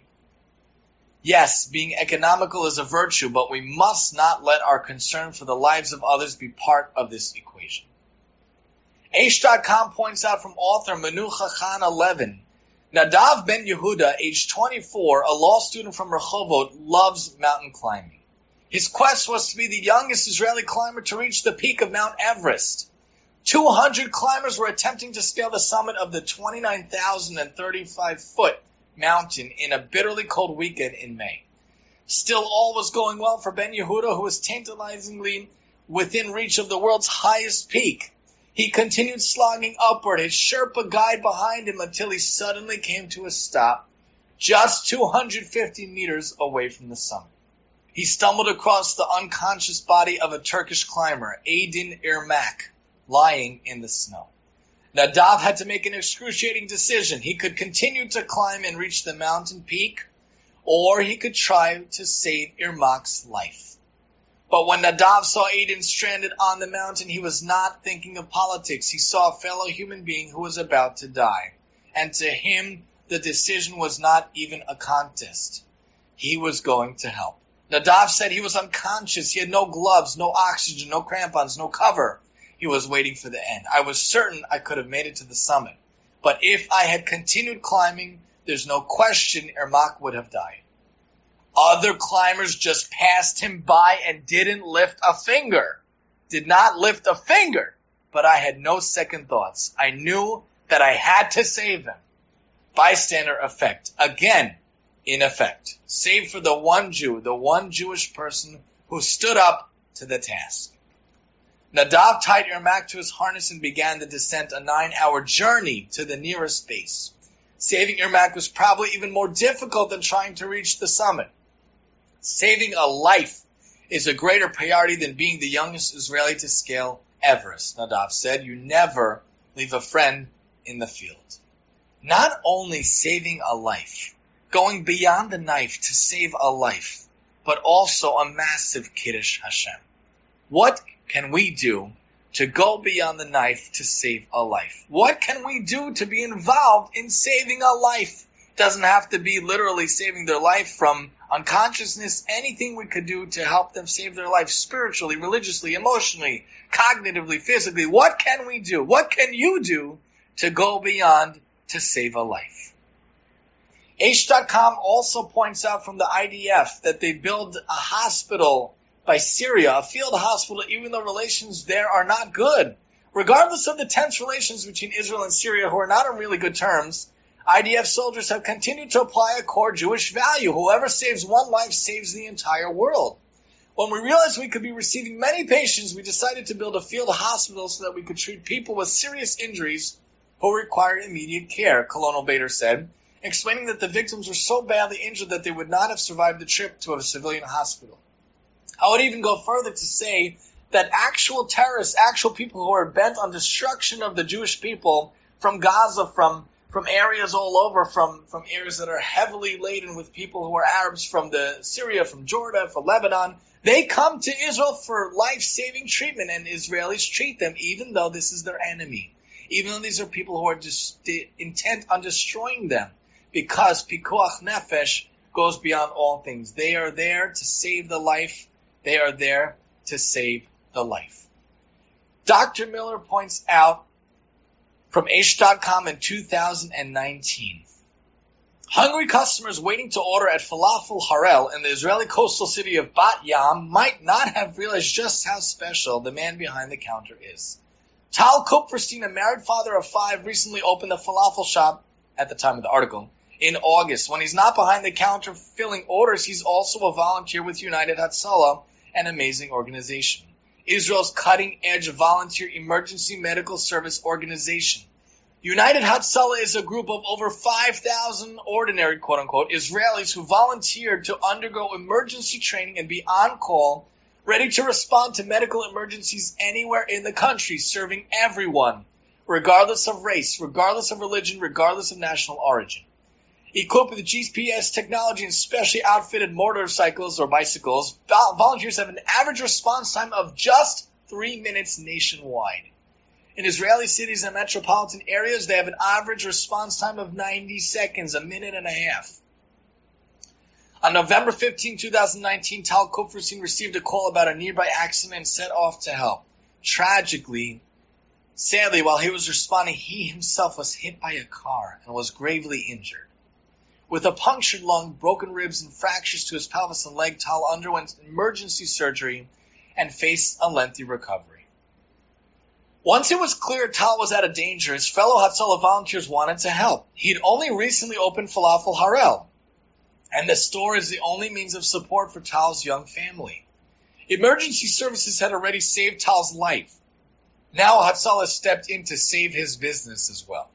Speaker 2: Yes, being economical is a virtue, but we must not let our concern for the lives of others be part of this equation. Aish dot com points out from author Menucha Khan eleven, Nadav Ben Yehuda, age twenty-four, a law student from Rehovot, loves mountain climbing. His quest was to be the youngest Israeli climber to reach the peak of Mount Everest. two hundred climbers were attempting to scale the summit of the twenty-nine thousand thirty-five foot mountain in a bitterly cold weekend in May. Still, all was going well for Ben Yehuda, who was tantalizingly within reach of the world's highest peak. He continued slogging upward, his Sherpa guide behind him, until he suddenly came to a stop just two hundred fifty meters away from the summit. He stumbled across the unconscious body of a Turkish climber, Aydin Irmak, lying in the snow. Nadav had to make an excruciating decision. He could continue to climb and reach the mountain peak, or he could try to save Irmak's life. But when Nadav saw Aydin stranded on the mountain, he was not thinking of politics. He saw a fellow human being who was about to die. And to him, the decision was not even a contest. He was going to help. Nadav said he was unconscious. He had no gloves, no oxygen, no crampons, no cover. He was waiting for the end. I was certain I could have made it to the summit. But if I had continued climbing, there's no question Irmak would have died. Other climbers just passed him by and didn't lift a finger. Did not lift a finger. But I had no second thoughts. I knew that I had to save him. Bystander effect. Again, in effect, save for the one Jew, the one Jewish person who stood up to the task. Nadav tied Yermak to his harness and began the descent, a nine-hour journey to the nearest base. Saving Yermak was probably even more difficult than trying to reach the summit. Saving a life is a greater priority than being the youngest Israeli to scale Everest, Nadav said. You never leave a friend in the field. Not only saving a life, going beyond the knife to save a life, but also a massive Kiddush Hashem. What can we do to go beyond the knife to save a life? What can we do to be involved in saving a life? It doesn't have to be literally saving their life from unconsciousness. Anything we could do to help them save their life spiritually, religiously, emotionally, cognitively, physically. What can we do? What can you do to go beyond to save a life? H dot com also points out from the I D F that they build a hospital by Syria, a field hospital, even though relations there are not good. Regardless of the tense relations between Israel and Syria, who are not on really good terms, I D F soldiers have continued to apply a core Jewish value. Whoever saves one life saves the entire world. When we realized we could be receiving many patients, we decided to build a field hospital so that we could treat people with serious injuries who required immediate care, Colonel Bader said, explaining that the victims were so badly injured that they would not have survived the trip to a civilian hospital. I would even go further to say that actual terrorists, actual people who are bent on destruction of the Jewish people from Gaza, from, from areas all over, from, from areas that are heavily laden with people who are Arabs from the Syria, from Jordan, from Lebanon, they come to Israel for life-saving treatment, and Israelis treat them even though this is their enemy, even though these are people who are just intent on destroying them, because Pikuach Nefesh goes beyond all things. They are there to save the life. They are there to save the life. Doctor Miller points out from H dot com in two thousand nineteen, hungry customers waiting to order at Falafel Harel in the Israeli coastal city of Bat Yam might not have realized just how special the man behind the counter is. Tal Kupferstein, a married father of five, recently opened a falafel shop at the time of the article in August. When he's not behind the counter filling orders, he's also a volunteer with United Hatzalah, an amazing organization. Israel's cutting-edge volunteer emergency medical service organization. United Hatzalah is a group of over five thousand ordinary, quote-unquote, Israelis who volunteered to undergo emergency training and be on call, ready to respond to medical emergencies anywhere in the country, serving everyone, regardless of race, regardless of religion, regardless of national origin. Equipped with G P S technology and specially outfitted motorcycles or bicycles, volunteers have an average response time of just three minutes nationwide. In Israeli cities and metropolitan areas, they have an average response time of ninety seconds, a minute and a half. On November fifteenth, twenty nineteen, Tal Kupferstein received a call about a nearby accident and set off to help. Tragically, sadly, while he was responding, he himself was hit by a car and was gravely injured. With a punctured lung, broken ribs, and fractures to his pelvis and leg, Tal underwent emergency surgery and faced a lengthy recovery. Once it was clear Tal was out of danger, his fellow Hatzalah volunteers wanted to help. He'd only recently opened Falafel Harel, and the store is the only means of support for Tal's young family. Emergency services had already saved Tal's life. Now Hatzalah stepped in to save his business as well.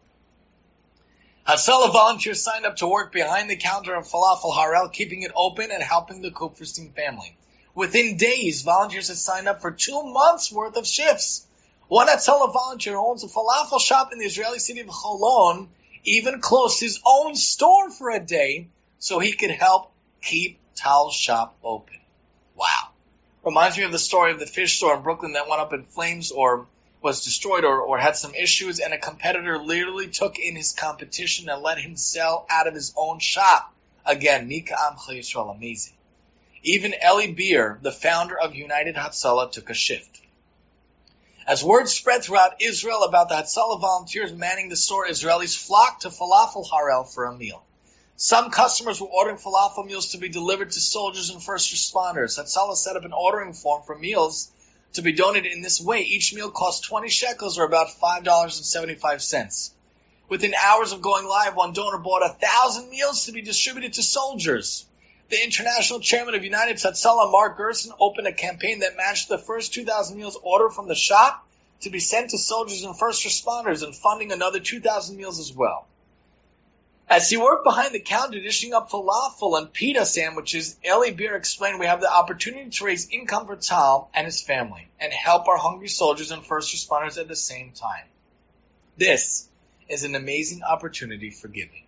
Speaker 2: Hatzalah volunteers signed up to work behind the counter of Falafel Harel, keeping it open and helping the Kupferstein family. Within days, volunteers had signed up for two months' worth of shifts. One Hatzalah volunteer who owns a falafel shop in the Israeli city of Holon even closed his own store for a day so he could help keep Tal's shop open. Wow. Reminds me of the story of the fish store in Brooklyn that went up in flames or was destroyed or, or had some issues, and a competitor literally took in his competition and let him sell out of his own shop. Again, Mika Amcha Yisrael, amazing. Even Eli Beer, the founder of United Hatzalah, took a shift. As word spread throughout Israel about the Hatzalah volunteers manning the store, Israelis flocked to Falafel Harel for a meal. Some customers were ordering falafel meals to be delivered to soldiers and first responders. Hatzalah set up an ordering form for meals to be donated in this way. Each meal cost twenty shekels, or about five dollars and seventy-five cents. Within hours of going live, one donor bought a thousand meals to be distributed to soldiers. The international chairman of United Hatzalah, Mark Gerson, opened a campaign that matched the first two thousand meals ordered from the shop to be sent to soldiers and first responders, and funding another two thousand meals as well. As he worked behind the counter dishing up falafel and pita sandwiches, Eli Beer explained, we have the opportunity to raise income for Tal and his family and help our hungry soldiers and first responders at the same time. This is an amazing opportunity for giving.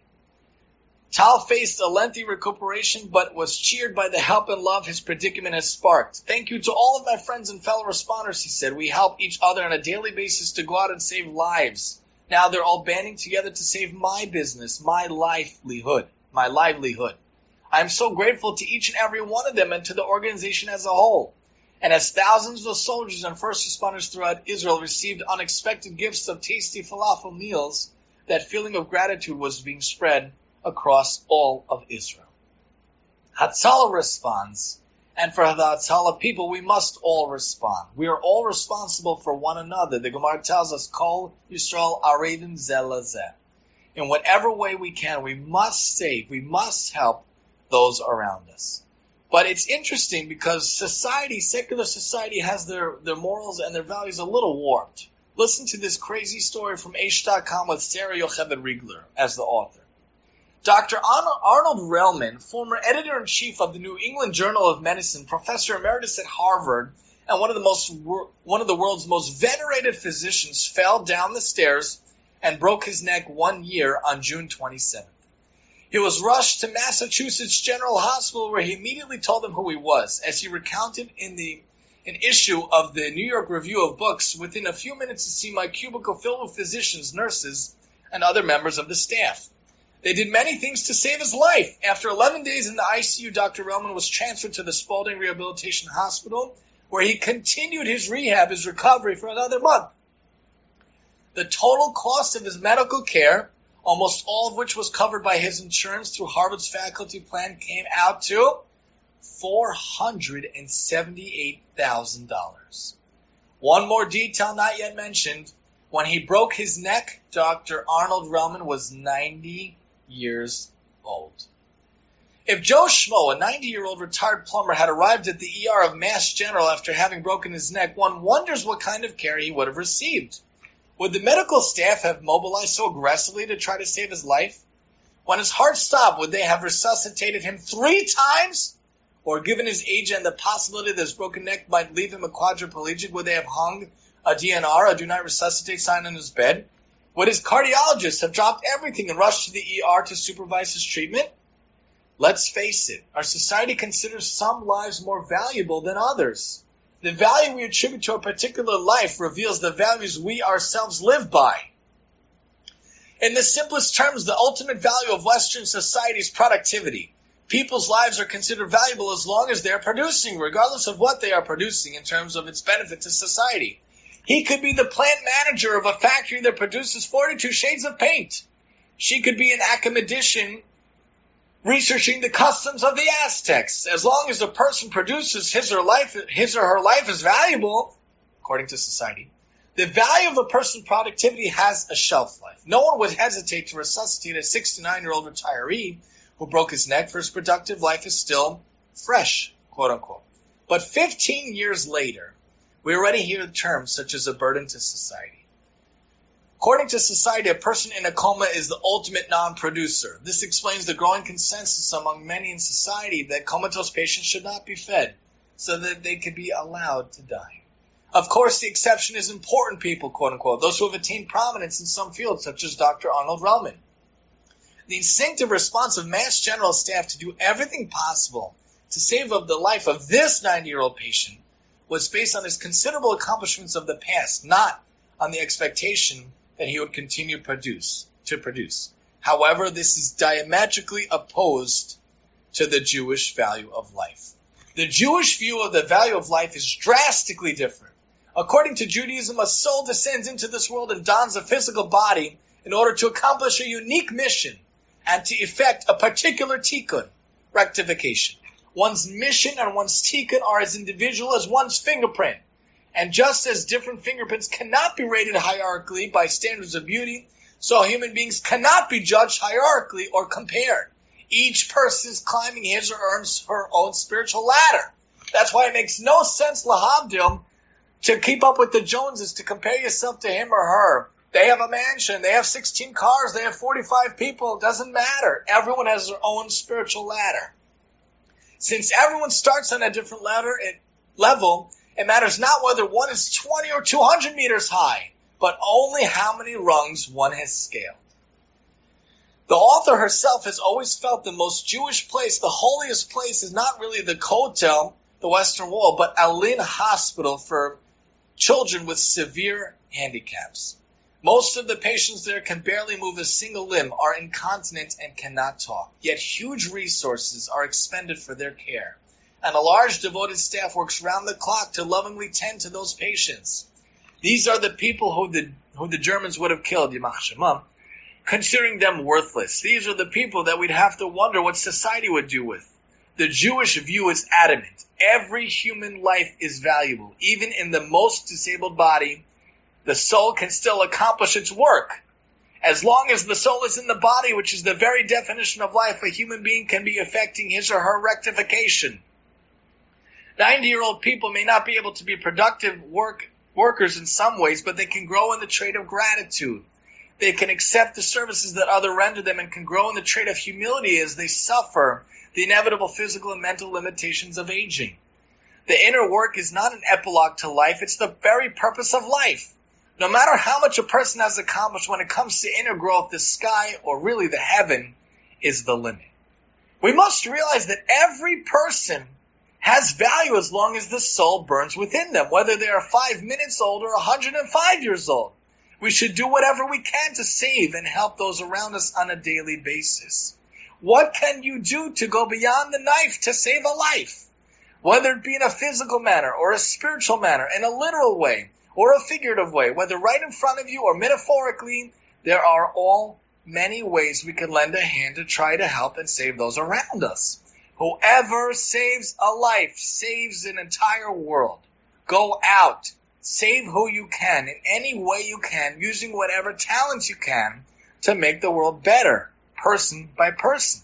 Speaker 2: Tal faced a lengthy recuperation, but was cheered by the help and love his predicament has sparked. Thank you to all of my friends and fellow responders, he said. We help each other on a daily basis to go out and save lives. Now they're all banding together to save my business, my livelihood, my livelihood. I am so grateful to each and every one of them and to the organization as a whole. And as thousands of soldiers and first responders throughout Israel received unexpected gifts of tasty falafel meals, that feeling of gratitude was being spread across all of Israel. Hatzalah responds, and for the Hatzalah people, we must all respond. We are all responsible for one another. The Gemara tells us, Kol Yisrael Arevim Zeh Lazeh. In whatever way we can, we must save, we must help those around us. But it's interesting because society, secular society, has their, their morals and their values a little warped. Listen to this crazy story from Aish dot com with Sarah Yocheved Riegler as the author. Doctor Arnold Relman, former editor-in-chief of the New England Journal of Medicine, professor emeritus at Harvard, and one of the most one of the world's most venerated physicians, fell down the stairs and broke his neck one year on June twenty-seventh. He was rushed to Massachusetts General Hospital, where he immediately told them who he was, as he recounted in the an issue of the New York Review of Books. Within a few minutes, to see my cubicle filled with physicians, nurses, and other members of the staff. They did many things to save his life. After eleven days in the I C U, Doctor Relman was transferred to the Spalding Rehabilitation Hospital, where he continued his rehab, his recovery, for another month. The total cost of his medical care, almost all of which was covered by his insurance through Harvard's faculty plan, came out to four hundred seventy-eight thousand dollars. One more detail not yet mentioned. When he broke his neck, Doctor Arnold Relman was ninety years old. If Joe Schmo, a ninety-year-old retired plumber, had arrived at the E R of Mass General after having broken his neck, one wonders what kind of care he would have received. Would the medical staff have mobilized so aggressively to try to save his life? When his heart stopped, would they have resuscitated him three times? Or given his age and the possibility that his broken neck might leave him a quadriplegic, would they have hung a D N R, a do not resuscitate sign, on his bed? Would his cardiologist have dropped everything and rushed to the E R to supervise his treatment? Let's face it, our society considers some lives more valuable than others. The value we attribute to a particular life reveals the values we ourselves live by. In the simplest terms, the ultimate value of Western society is productivity. People's lives are considered valuable as long as they are producing, regardless of what they are producing in terms of its benefit to society. He could be the plant manager of a factory that produces forty-two shades of paint. She could be an academician researching the customs of the Aztecs. As long as the person produces his or, life, his or her life is valuable, according to society, the value of a person's productivity has a shelf life. No one would hesitate to resuscitate a sixty-nine-year-old retiree who broke his neck, for his productive life is still fresh, quote-unquote. But fifteen years later, we already hear terms such as a burden to society. According to society, a person in a coma is the ultimate non-producer. This explains the growing consensus among many in society that comatose patients should not be fed, so that they could be allowed to die. Of course, the exception is important people, quote-unquote, those who have attained prominence in some fields, such as Doctor Arnold Relman. The instinctive response of Mass General staff to do everything possible to save up the life of this ninety-year-old patient was based on his considerable accomplishments of the past, not on the expectation that he would continue produce, to produce. However, this is diametrically opposed to the Jewish value of life. The Jewish view of the value of life is drastically different. According to Judaism, a soul descends into this world and dons a physical body in order to accomplish a unique mission and to effect a particular tikkun, rectification. One's mission and one's tikkun are as individual as one's fingerprint. And just as different fingerprints cannot be rated hierarchically by standards of beauty, So human beings cannot be judged hierarchically or compared. Each person is climbing his or her own spiritual ladder. That's why it makes no sense, lahavdil, to keep up with the Joneses, to compare yourself to him or her. They have a mansion, they have sixteen cars, they have forty-five people. It doesn't matter. Everyone has their own spiritual ladder. Since everyone starts on a different ladder, it, level, it matters not whether one is twenty or two hundred meters high, but only how many rungs one has scaled. The author herself has always felt the most Jewish place, the holiest place, is not really the Kotel, the Western Wall, but Alin Hospital for children with severe handicaps. Most of the patients there can barely move a single limb, are incontinent, and cannot talk. Yet huge resources are expended for their care, and a large devoted staff works round the clock to lovingly tend to those patients. These are the people who the who the Germans would have killed, Yimach Shemam, considering them worthless. These are the people that we'd have to wonder what society would do with. The Jewish view is adamant. Every human life is valuable. Even in the most disabled body, the soul can still accomplish its work. As long as the soul is in the body, which is the very definition of life, a human being can be effecting his or her rectification. ninety-year-old people may not be able to be productive work workers in some ways, but they can grow in the trait of gratitude. They can accept the services that others render them and can grow in the trait of humility as they suffer the inevitable physical and mental limitations of aging. The inner work is not an epilogue to life, it's the very purpose of life. No matter how much a person has accomplished when it comes to inner growth, the sky, or really the heaven, is the limit. We must realize that every person has value as long as the soul burns within them, whether they are five minutes old or one hundred five years old. We should do whatever we can to save and help those around us on a daily basis. What can you do to go beyond the knife to save a life? Whether it be in a physical manner or a spiritual manner, in a literal way or a figurative way, whether right in front of you or metaphorically, there are all many ways we can lend a hand to try to help and save those around us. Whoever saves a life saves an entire world. Go out. Save who you can in any way you can, using whatever talents you can to make the world better, person by person.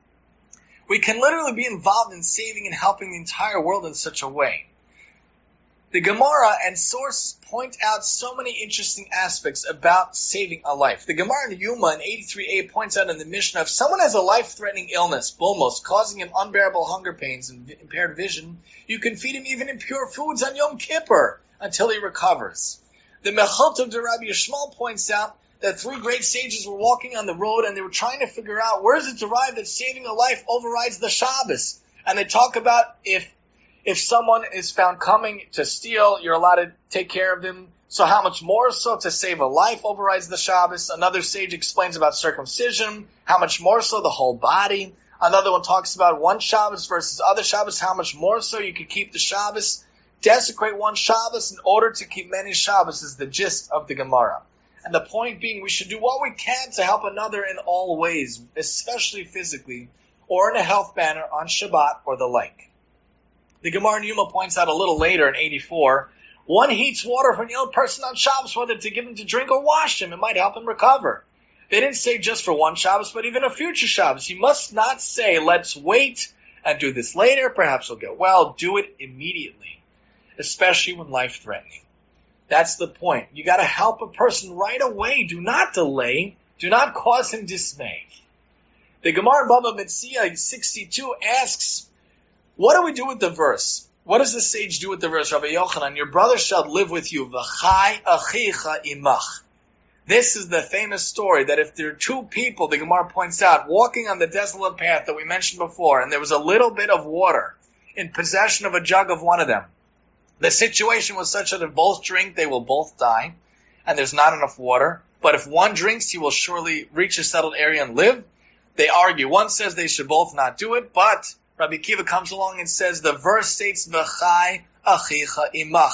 Speaker 2: We can literally be involved in saving and helping the entire world in such a way. The Gemara and source point out so many interesting aspects about saving a life. The Gemara in Yuma in eighty-three a points out in the Mishnah, if someone has a life-threatening illness, bulmos, causing him unbearable hunger pains and impaired vision, you can feed him even impure foods on Yom Kippur until he recovers. The Mechilta de Rabbi Yishmael points out that three great sages were walking on the road and they were trying to figure out where is it derived that saving a life overrides the Shabbos. And they talk about if if someone is found coming to steal, you're allowed to take care of them. So how much more so to save a life overrides the Shabbos? Another sage explains about circumcision. How much more so the whole body? Another one talks about one Shabbos versus other Shabbos. How much more so you could keep the Shabbos. Desecrate one Shabbos in order to keep many Shabbos is the gist of the Gemara. And the point being, we should do what we can to help another in all ways, especially physically, or in a health manner on Shabbat or the like. The Gemara in Yuma points out a little later in eighty-four, one heats water for an ill person on Shabbos, whether to give him to drink or wash him. It might help him recover. They didn't say just for one Shabbos, but even a future Shabbos. You must not say, let's wait and do this later, perhaps he'll get well. Do it immediately, especially when life-threatening. That's the point. You got to help a person right away. Do not delay. Do not cause him dismay. The Gemara in Baba Metzia sixty-two asks, what do we do with the verse? What does the sage do with the verse? Rabbi Yochanan, your brother shall live with you. V'chai achicha imach. This is the famous story that if there are two people, the Gemara points out, walking on the desolate path that we mentioned before, and there was a little bit of water in possession of a jug of one of them. The situation was such that if both drink, they will both die, and there's not enough water. But if one drinks, he will surely reach a settled area and live. They argue. One says they should both not do it, but Rabbi Kiva comes along and says the verse states v'chai achicha imach,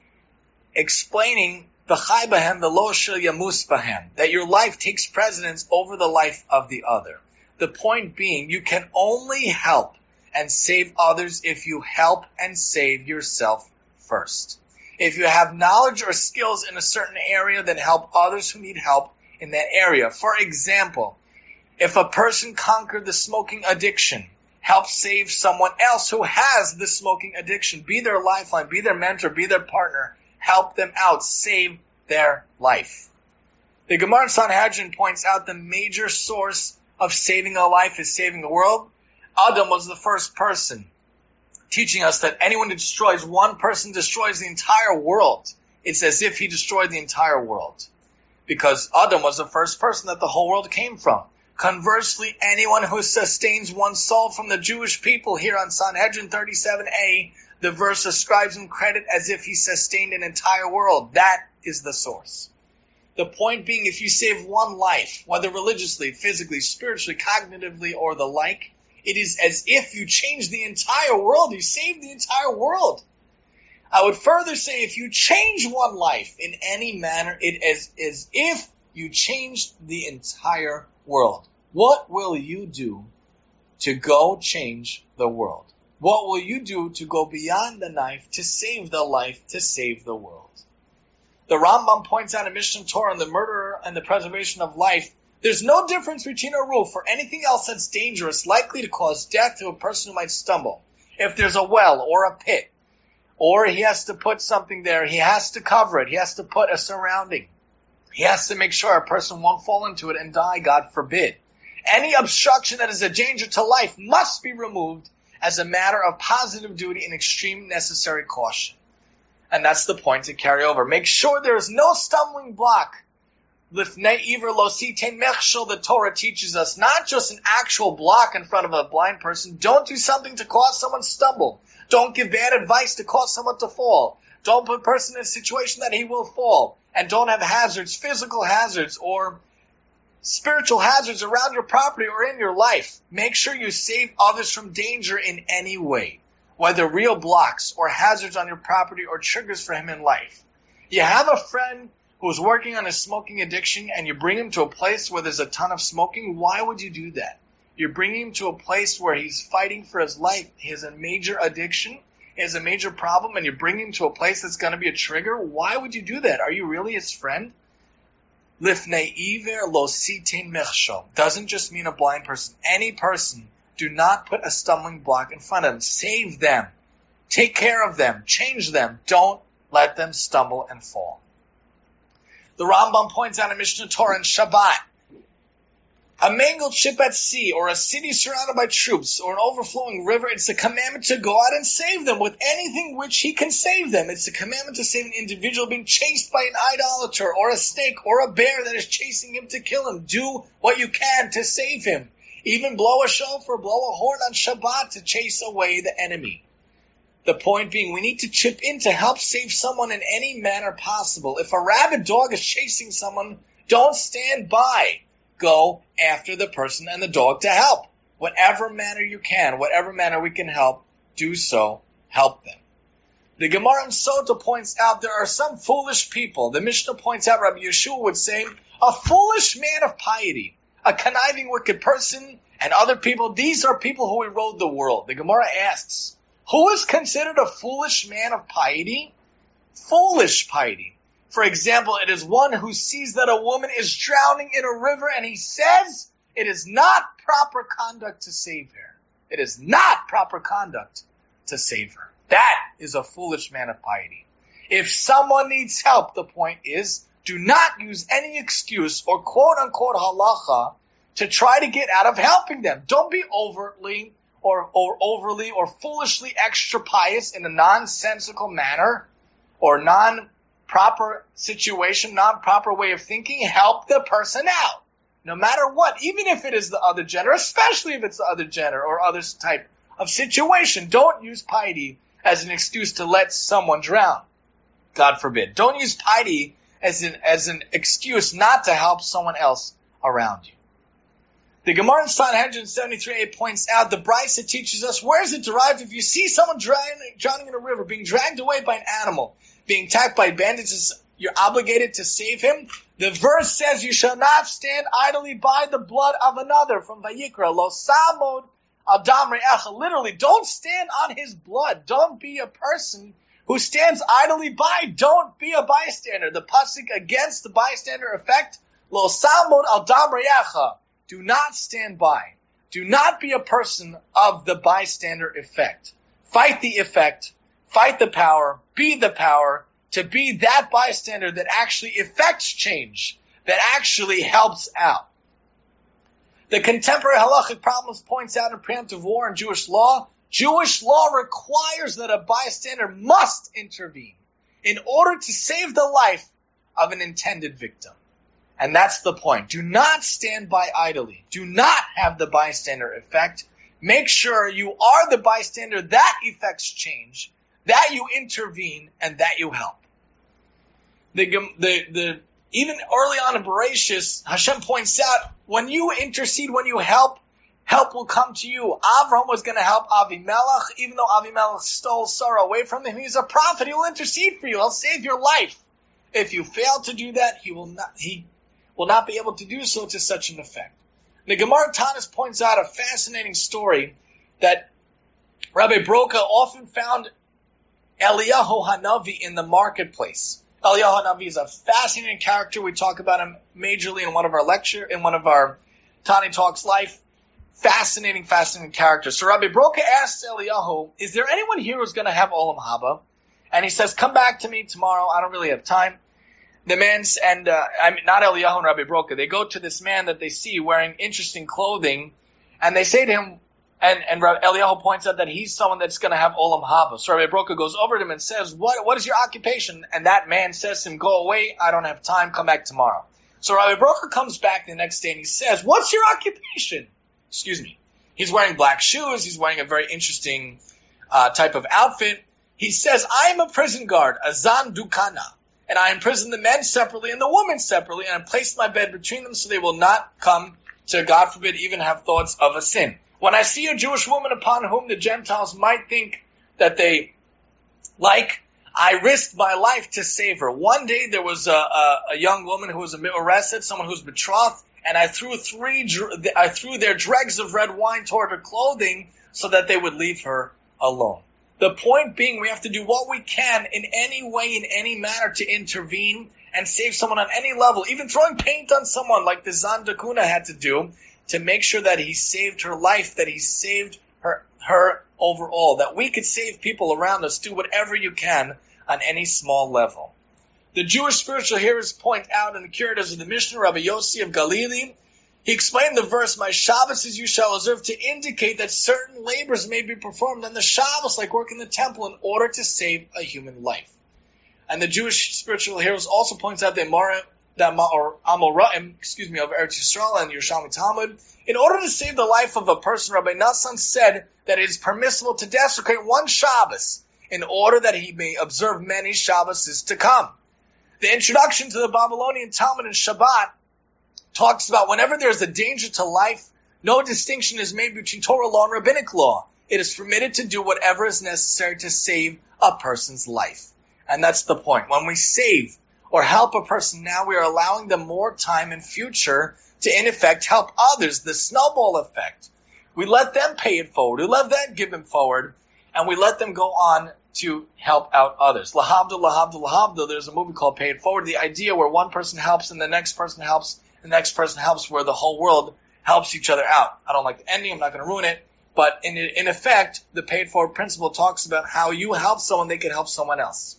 Speaker 2: explaining v'chai bahem v'lo shel yamus bahem, that your life takes precedence over the life of the other. The point being, you can only help and save others if you help and save yourself first. If you have knowledge or skills in a certain area, then help others who need help in that area. For example, if a person conquered the smoking addiction, help save someone else who has the smoking addiction. Be their lifeline, be their mentor, be their partner. Help them out, save their life. The Gemara in Sanhedrin points out the major source of saving a life is saving the world. Adam was the first person, teaching us that anyone who destroys one person destroys the entire world. It's as if he destroyed the entire world. Because Adam was the first person that the whole world came from. Conversely, anyone who sustains one soul from the Jewish people, here on Sanhedrin thirty-seven a, the verse ascribes him credit as if he sustained an entire world. That is the source. The point being, if you save one life, whether religiously, physically, spiritually, cognitively, or the like, it is as if you changed the entire world. You saved the entire world. I would further say, if you change one life in any manner, it is as if you changed the entire world. What will you do to go change the world? What will you do to go beyond the knife, to save the life, to save the world? The Rambam points out in Mishnah Torah on the murder and the preservation of life, there's no difference between a rule for anything else that's dangerous, likely to cause death to a person who might stumble. If there's a well or a pit, or he has to put something there, he has to cover it, he has to put a surrounding. He has to make sure a person won't fall into it and die, God forbid. Any obstruction that is a danger to life must be removed as a matter of positive duty and extreme necessary caution. And that's the point to carry over. Make sure there is no stumbling block. Lifnei iver lo sitein mechshel, the Torah teaches us, not just an actual block in front of a blind person. Don't do something to cause someone to stumble. Don't give bad advice to cause someone to fall. Don't put a person in a situation that he will fall. And don't have hazards, physical hazards or spiritual hazards around your property or in your life. Make sure you save others from danger in any way, whether real blocks or hazards on your property or triggers for him in life. You have a friend who's working on his smoking addiction and you bring him to a place where there's a ton of smoking. Why would you do that? You're bringing him to a place where he's fighting for his life. He has a major addiction. He has a major problem, and you bring him to a place that's going to be a trigger. Why would you do that? Are you really his friend? Lifnei iver lo sitein mechshel doesn't just mean a blind person. Any person, do not put a stumbling block in front of them. Save them. Take care of them. Change them. Don't let them stumble and fall. The Rambam points out in Mishnah Torah and Shabbat, a mangled ship at sea, or a city surrounded by troops, or an overflowing river, it's a commandment to go out and save them with anything which he can save them. It's a commandment to save an individual being chased by an idolater, or a snake, or a bear that is chasing him to kill him. Do what you can to save him. Even blow a shofar, blow a horn on Shabbat to chase away the enemy. The point being, we need to chip in to help save someone in any manner possible. If a rabid dog is chasing someone, don't stand by. Go after the person and the dog to help. Whatever manner you can, whatever manner we can help, do so, help them. The Gemara in Sota points out there are some foolish people. The Mishnah points out, Rabbi Yeshua would say, a foolish man of piety, a conniving wicked person, and other people, these are people who erode the world. The Gemara asks, who is considered a foolish man of piety? Foolish piety. For example, it is one who sees that a woman is drowning in a river and he says it is not proper conduct to save her. It is not proper conduct to save her. That is a foolish man of piety. If someone needs help, the point is, do not use any excuse or quote-unquote halacha to try to get out of helping them. Don't be overtly or, or overly or foolishly extra pious in a nonsensical manner or non proper situation, non-proper way of thinking. Help the person out. No matter what, even if it is the other gender, especially if it's the other gender or other type of situation. Don't use piety as an excuse to let someone drown. God forbid. Don't use piety as an, as an excuse not to help someone else around you. The Gemara in Sanhedrin seventy-three a points out, the Brisa teaches us, where is it derived? If you see someone drowning, drowning in a river, being dragged away by an animal, being attacked by bandits, you're obligated to save him. The verse says you shall not stand idly by the blood of another, from Vayikra. Lo samod adam re'echa. Literally, don't stand on his blood. Don't be a person who stands idly by. Don't be a bystander. The pasuk against the bystander effect, Lo samod al dam re'echa. Do not stand by. Do not be a person of the bystander effect. Fight the effect. Fight the power. Be the power. To be that bystander that actually effects change. That actually helps out. The contemporary halachic problems points out in preemptive war in Jewish law, Jewish law requires that a bystander must intervene in order to save the life of an intended victim. And that's the point. Do not stand by idly. Do not have the bystander effect. Make sure you are the bystander that effects change, that you intervene, and that you help. The, the, the, even early on in Bereshis, Hashem points out, when you intercede, when you help, help will come to you. Avraham was going to help Avimelech, even though Avimelech stole Sarah away from him. He's a prophet. He will intercede for you. He'll save your life. If you fail to do that, he will not, he will not be able to do so to such an effect. The Gemara Tanis points out a fascinating story that Rabbi Broka often found Eliyahu Hanavi in the marketplace. Eliyahu Hanavi is a fascinating character. We talk about him majorly in one of our lecture, in one of our Tani Talks Life. Fascinating, fascinating character. So Rabbi Broka asks Eliyahu, is there anyone here who's going to have Olam Haba? And he says, come back to me tomorrow. I don't really have time. The man's, and, uh, I mean, not Eliyahu and Rabbi Broka. They go to this man that they see wearing interesting clothing, and they say to him, and, and Eliyahu points out that he's someone that's going to have Olam Haba. So Rabbi Broka goes over to him and says, what, what is your occupation? And that man says to him, go away. I don't have time. Come back tomorrow. So Rabbi Broka comes back the next day and he says, what's your occupation? Excuse me. He's wearing black shoes. He's wearing a very interesting, uh, type of outfit. He says, I am a prison guard, a Zan Dukana. And I imprison the men separately and the women separately, and I place my bed between them so they will not come to, God forbid, even have thoughts of a sin. When I see a Jewish woman upon whom the Gentiles might think that they like, I risked my life to save her. One day there was a, a, a young woman who was arrested, someone who was betrothed, and I threw three, I threw their dregs of red wine toward her clothing so that they would leave her alone. The point being, we have to do what we can in any way, in any manner to intervene and save someone on any level. Even throwing paint on someone like the Zan Dukuna had to do to make sure that he saved her life, that he saved her, her overall, that we could save people around us. Do whatever you can on any small level. The Jewish spiritual hearers point out in the curators of the Mishnah, Rabbi Yossi of Galili, he explained the verse, my Shabbos is you shall observe, to indicate that certain labors may be performed on the Shabbos, like work in the temple, in order to save a human life. And the Jewish spiritual heroes also points out that Mara, that or Amoraim, excuse me, of Eretz Yisrael and Yerushalmi Talmud, in order to save the life of a person, Rabbi Nassan said that it is permissible to desecrate one Shabbos in order that he may observe many Shabbos to come. The introduction to the Babylonian Talmud and Shabbat talks about whenever there's a danger to life, no distinction is made between Torah law and rabbinic law. It is permitted to do whatever is necessary to save a person's life. And that's the point. When we save or help a person now, we are allowing them more time in future to, in effect, help others, the snowball effect. We let them pay it forward. We let them give them forward, and we let them go on to help out others. Lahavda, lahavda, lahavda. There's a movie called Pay It Forward. The idea where one person helps and the next person helps, the next person helps, where the whole world helps each other out. I don't like the ending. I'm not going to ruin it. But in in effect, the Pay It Forward principle talks about how you help someone, they can help someone else.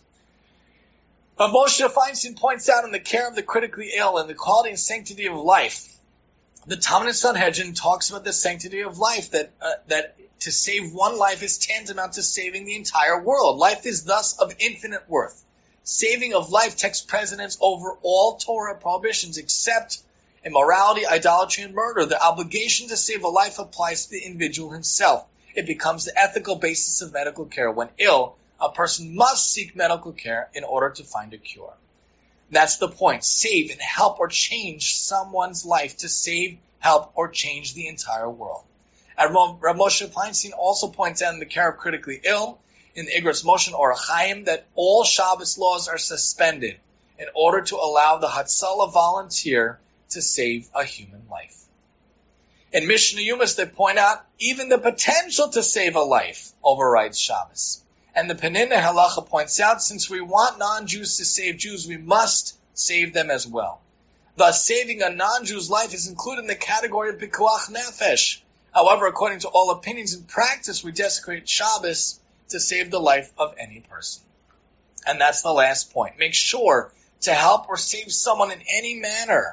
Speaker 2: But Moshe Feinstein points out in the care of the critically ill and the quality and sanctity of life. The Talmud Sanhedrin talks about the sanctity of life, that uh, that to save one life is tantamount to saving the entire world. Life is thus of infinite worth. Saving of life takes precedence over all Torah prohibitions except immorality, idolatry, and murder. The obligation to save a life applies to the individual himself. It becomes the ethical basis of medical care. When ill, a person must seek medical care in order to find a cure. That's the point. Save and help or change someone's life to save, help, or change the entire world. And Rav Moshe Feinstein also points out in the care of critically ill, in the Igros Moshe Orach Chaim, that all Shabbos laws are suspended in order to allow the Hatzalah volunteer to save a human life. In Mishnah Yumas, they point out even the potential to save a life overrides Shabbos. And the Penina Halacha points out, since we want non-Jews to save Jews, we must save them as well. Thus, saving a non-Jew's life is included in the category of pikuach nefesh. However, according to all opinions in practice, we desecrate Shabbos to save the life of any person. And that's the last point. Make sure to help or save someone in any manner,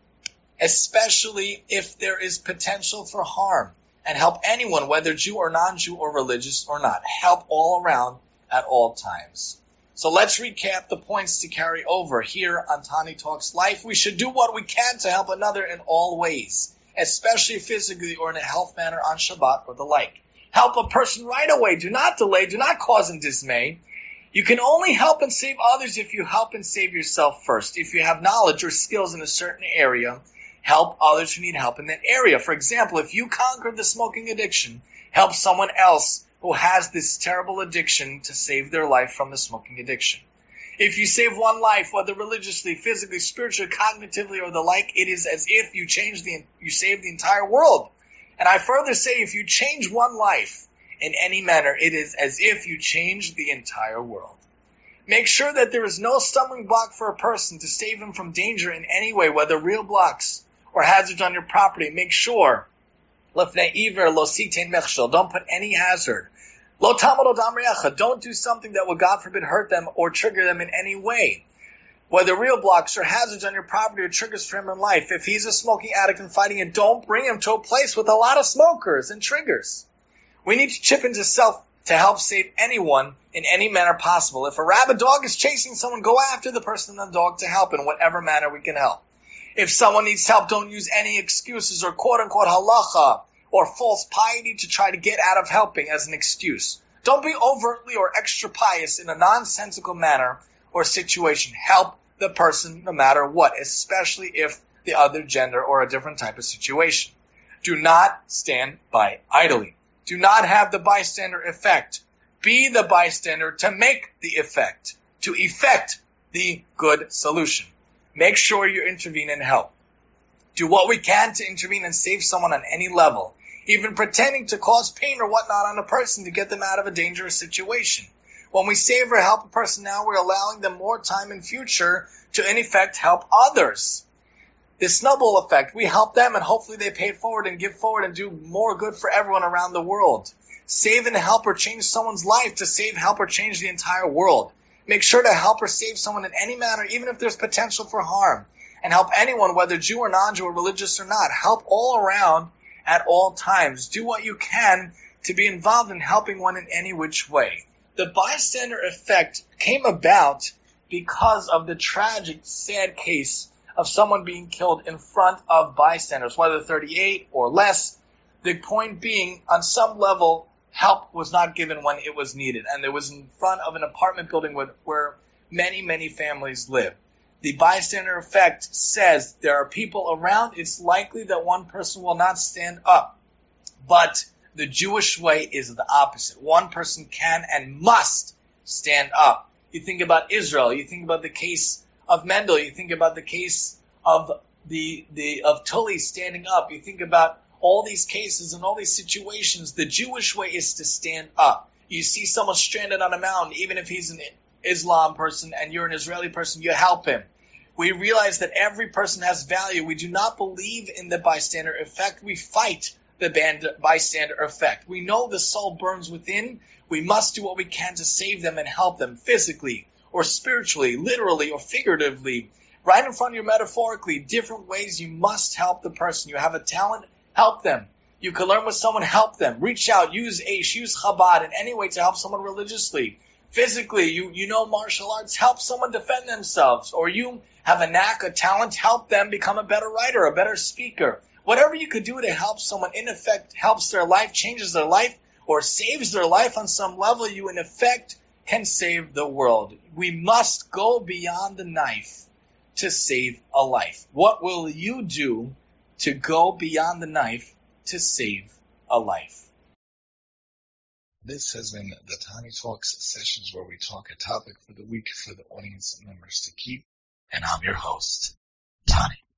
Speaker 2: especially if there is potential for harm. And help anyone, whether Jew or non-Jew or religious or not. Help all around at all times. So let's recap the points to carry over here on Tani Talks Life. We should do what we can to help another in all ways, especially physically or in a health manner on Shabbat or the like. Help a person right away. Do not delay. Do not cause them dismay. You can only help and save others if you help and save yourself first. If you have knowledge or skills in a certain area, help others who need help in that area. For example, if you conquered the smoking addiction, help someone else who has this terrible addiction to save their life from the smoking addiction. If you save one life, whether religiously, physically, spiritually, cognitively, or the like, it is as if you change the, you save the entire world. And I further say, if you change one life in any manner, it is as if you change the entire world. Make sure that there is no stumbling block for a person to save him from danger in any way, whether real blocks or hazards on your property. Make sure, lefnei iver lo sitein mechshel, don't put any hazard. Lo tamad odam reacha, don't do something that will, God forbid, hurt them or trigger them in any way. Whether real blocks or hazards on your property or triggers for him in life. If he's a smoking addict and fighting it, don't bring him to a place with a lot of smokers and triggers. We need to chip into self to help save anyone in any manner possible. If a rabid dog is chasing someone, go after the person and the dog to help in whatever manner we can help. If someone needs help, don't use any excuses or quote-unquote halacha or false piety to try to get out of helping as an excuse. Don't be overtly or extra pious in a nonsensical manner or situation. Help the person no matter what, especially if the other gender or a different type of situation. Do not stand by idly. Do not have the bystander effect. Be the bystander to make the effect, to effect the good solution. Make sure you intervene and help. Do what we can to intervene and save someone on any level, even pretending to cause pain or whatnot on a person to get them out of a dangerous situation. When we save or help a person now, we're allowing them more time in future to, in effect, help others. This snowball effect, we help them and hopefully they pay it forward and give forward and do more good for everyone around the world. Save and help or change someone's life to save, help, or change the entire world. Make sure to help or save someone in any manner, even if there's potential for harm. And help anyone, whether Jew or non-Jew or religious or not. Help all around at all times. Do what you can to be involved in helping one in any which way. The bystander effect came about because of the tragic, sad case of someone being killed in front of bystanders, whether thirty-eight or less. The point being, on some level, help was not given when it was needed. And it was in front of an apartment building where, where many, many families live. The bystander effect says there are people around. It's likely that one person will not stand up. But the Jewish way is the opposite. One person can and must stand up. You think about Israel. You think about the case of Mendel. You think about the case of the the of Tully standing up. You think about all these cases and all these situations. The Jewish way is to stand up. You see someone stranded on a mountain, even if he's an Islam person and you're an Israeli person, you help him. We realize that every person has value. We do not believe in the bystander effect. We fight the band, bystander effect. We know the soul burns within. We must do what we can to save them and help them physically or spiritually, literally or figuratively, right in front of you metaphorically, different ways you must help the person. You have a talent, help them. You can learn with someone, help them. Reach out, use Aish, use Chabad in any way to help someone religiously. Physically, you, you know martial arts, help someone defend themselves. Or you have a knack, a talent, help them become a better writer, a better speaker. Whatever you could do to help someone, in effect, helps their life, changes their life, or saves their life on some level, you in effect can save the world. We must go beyond the knife to save a life. What will you do to go beyond the knife to save a life?
Speaker 1: This has been the Tani Talks sessions where we talk a topic for the week for the audience members to keep. And I'm your host, Tani.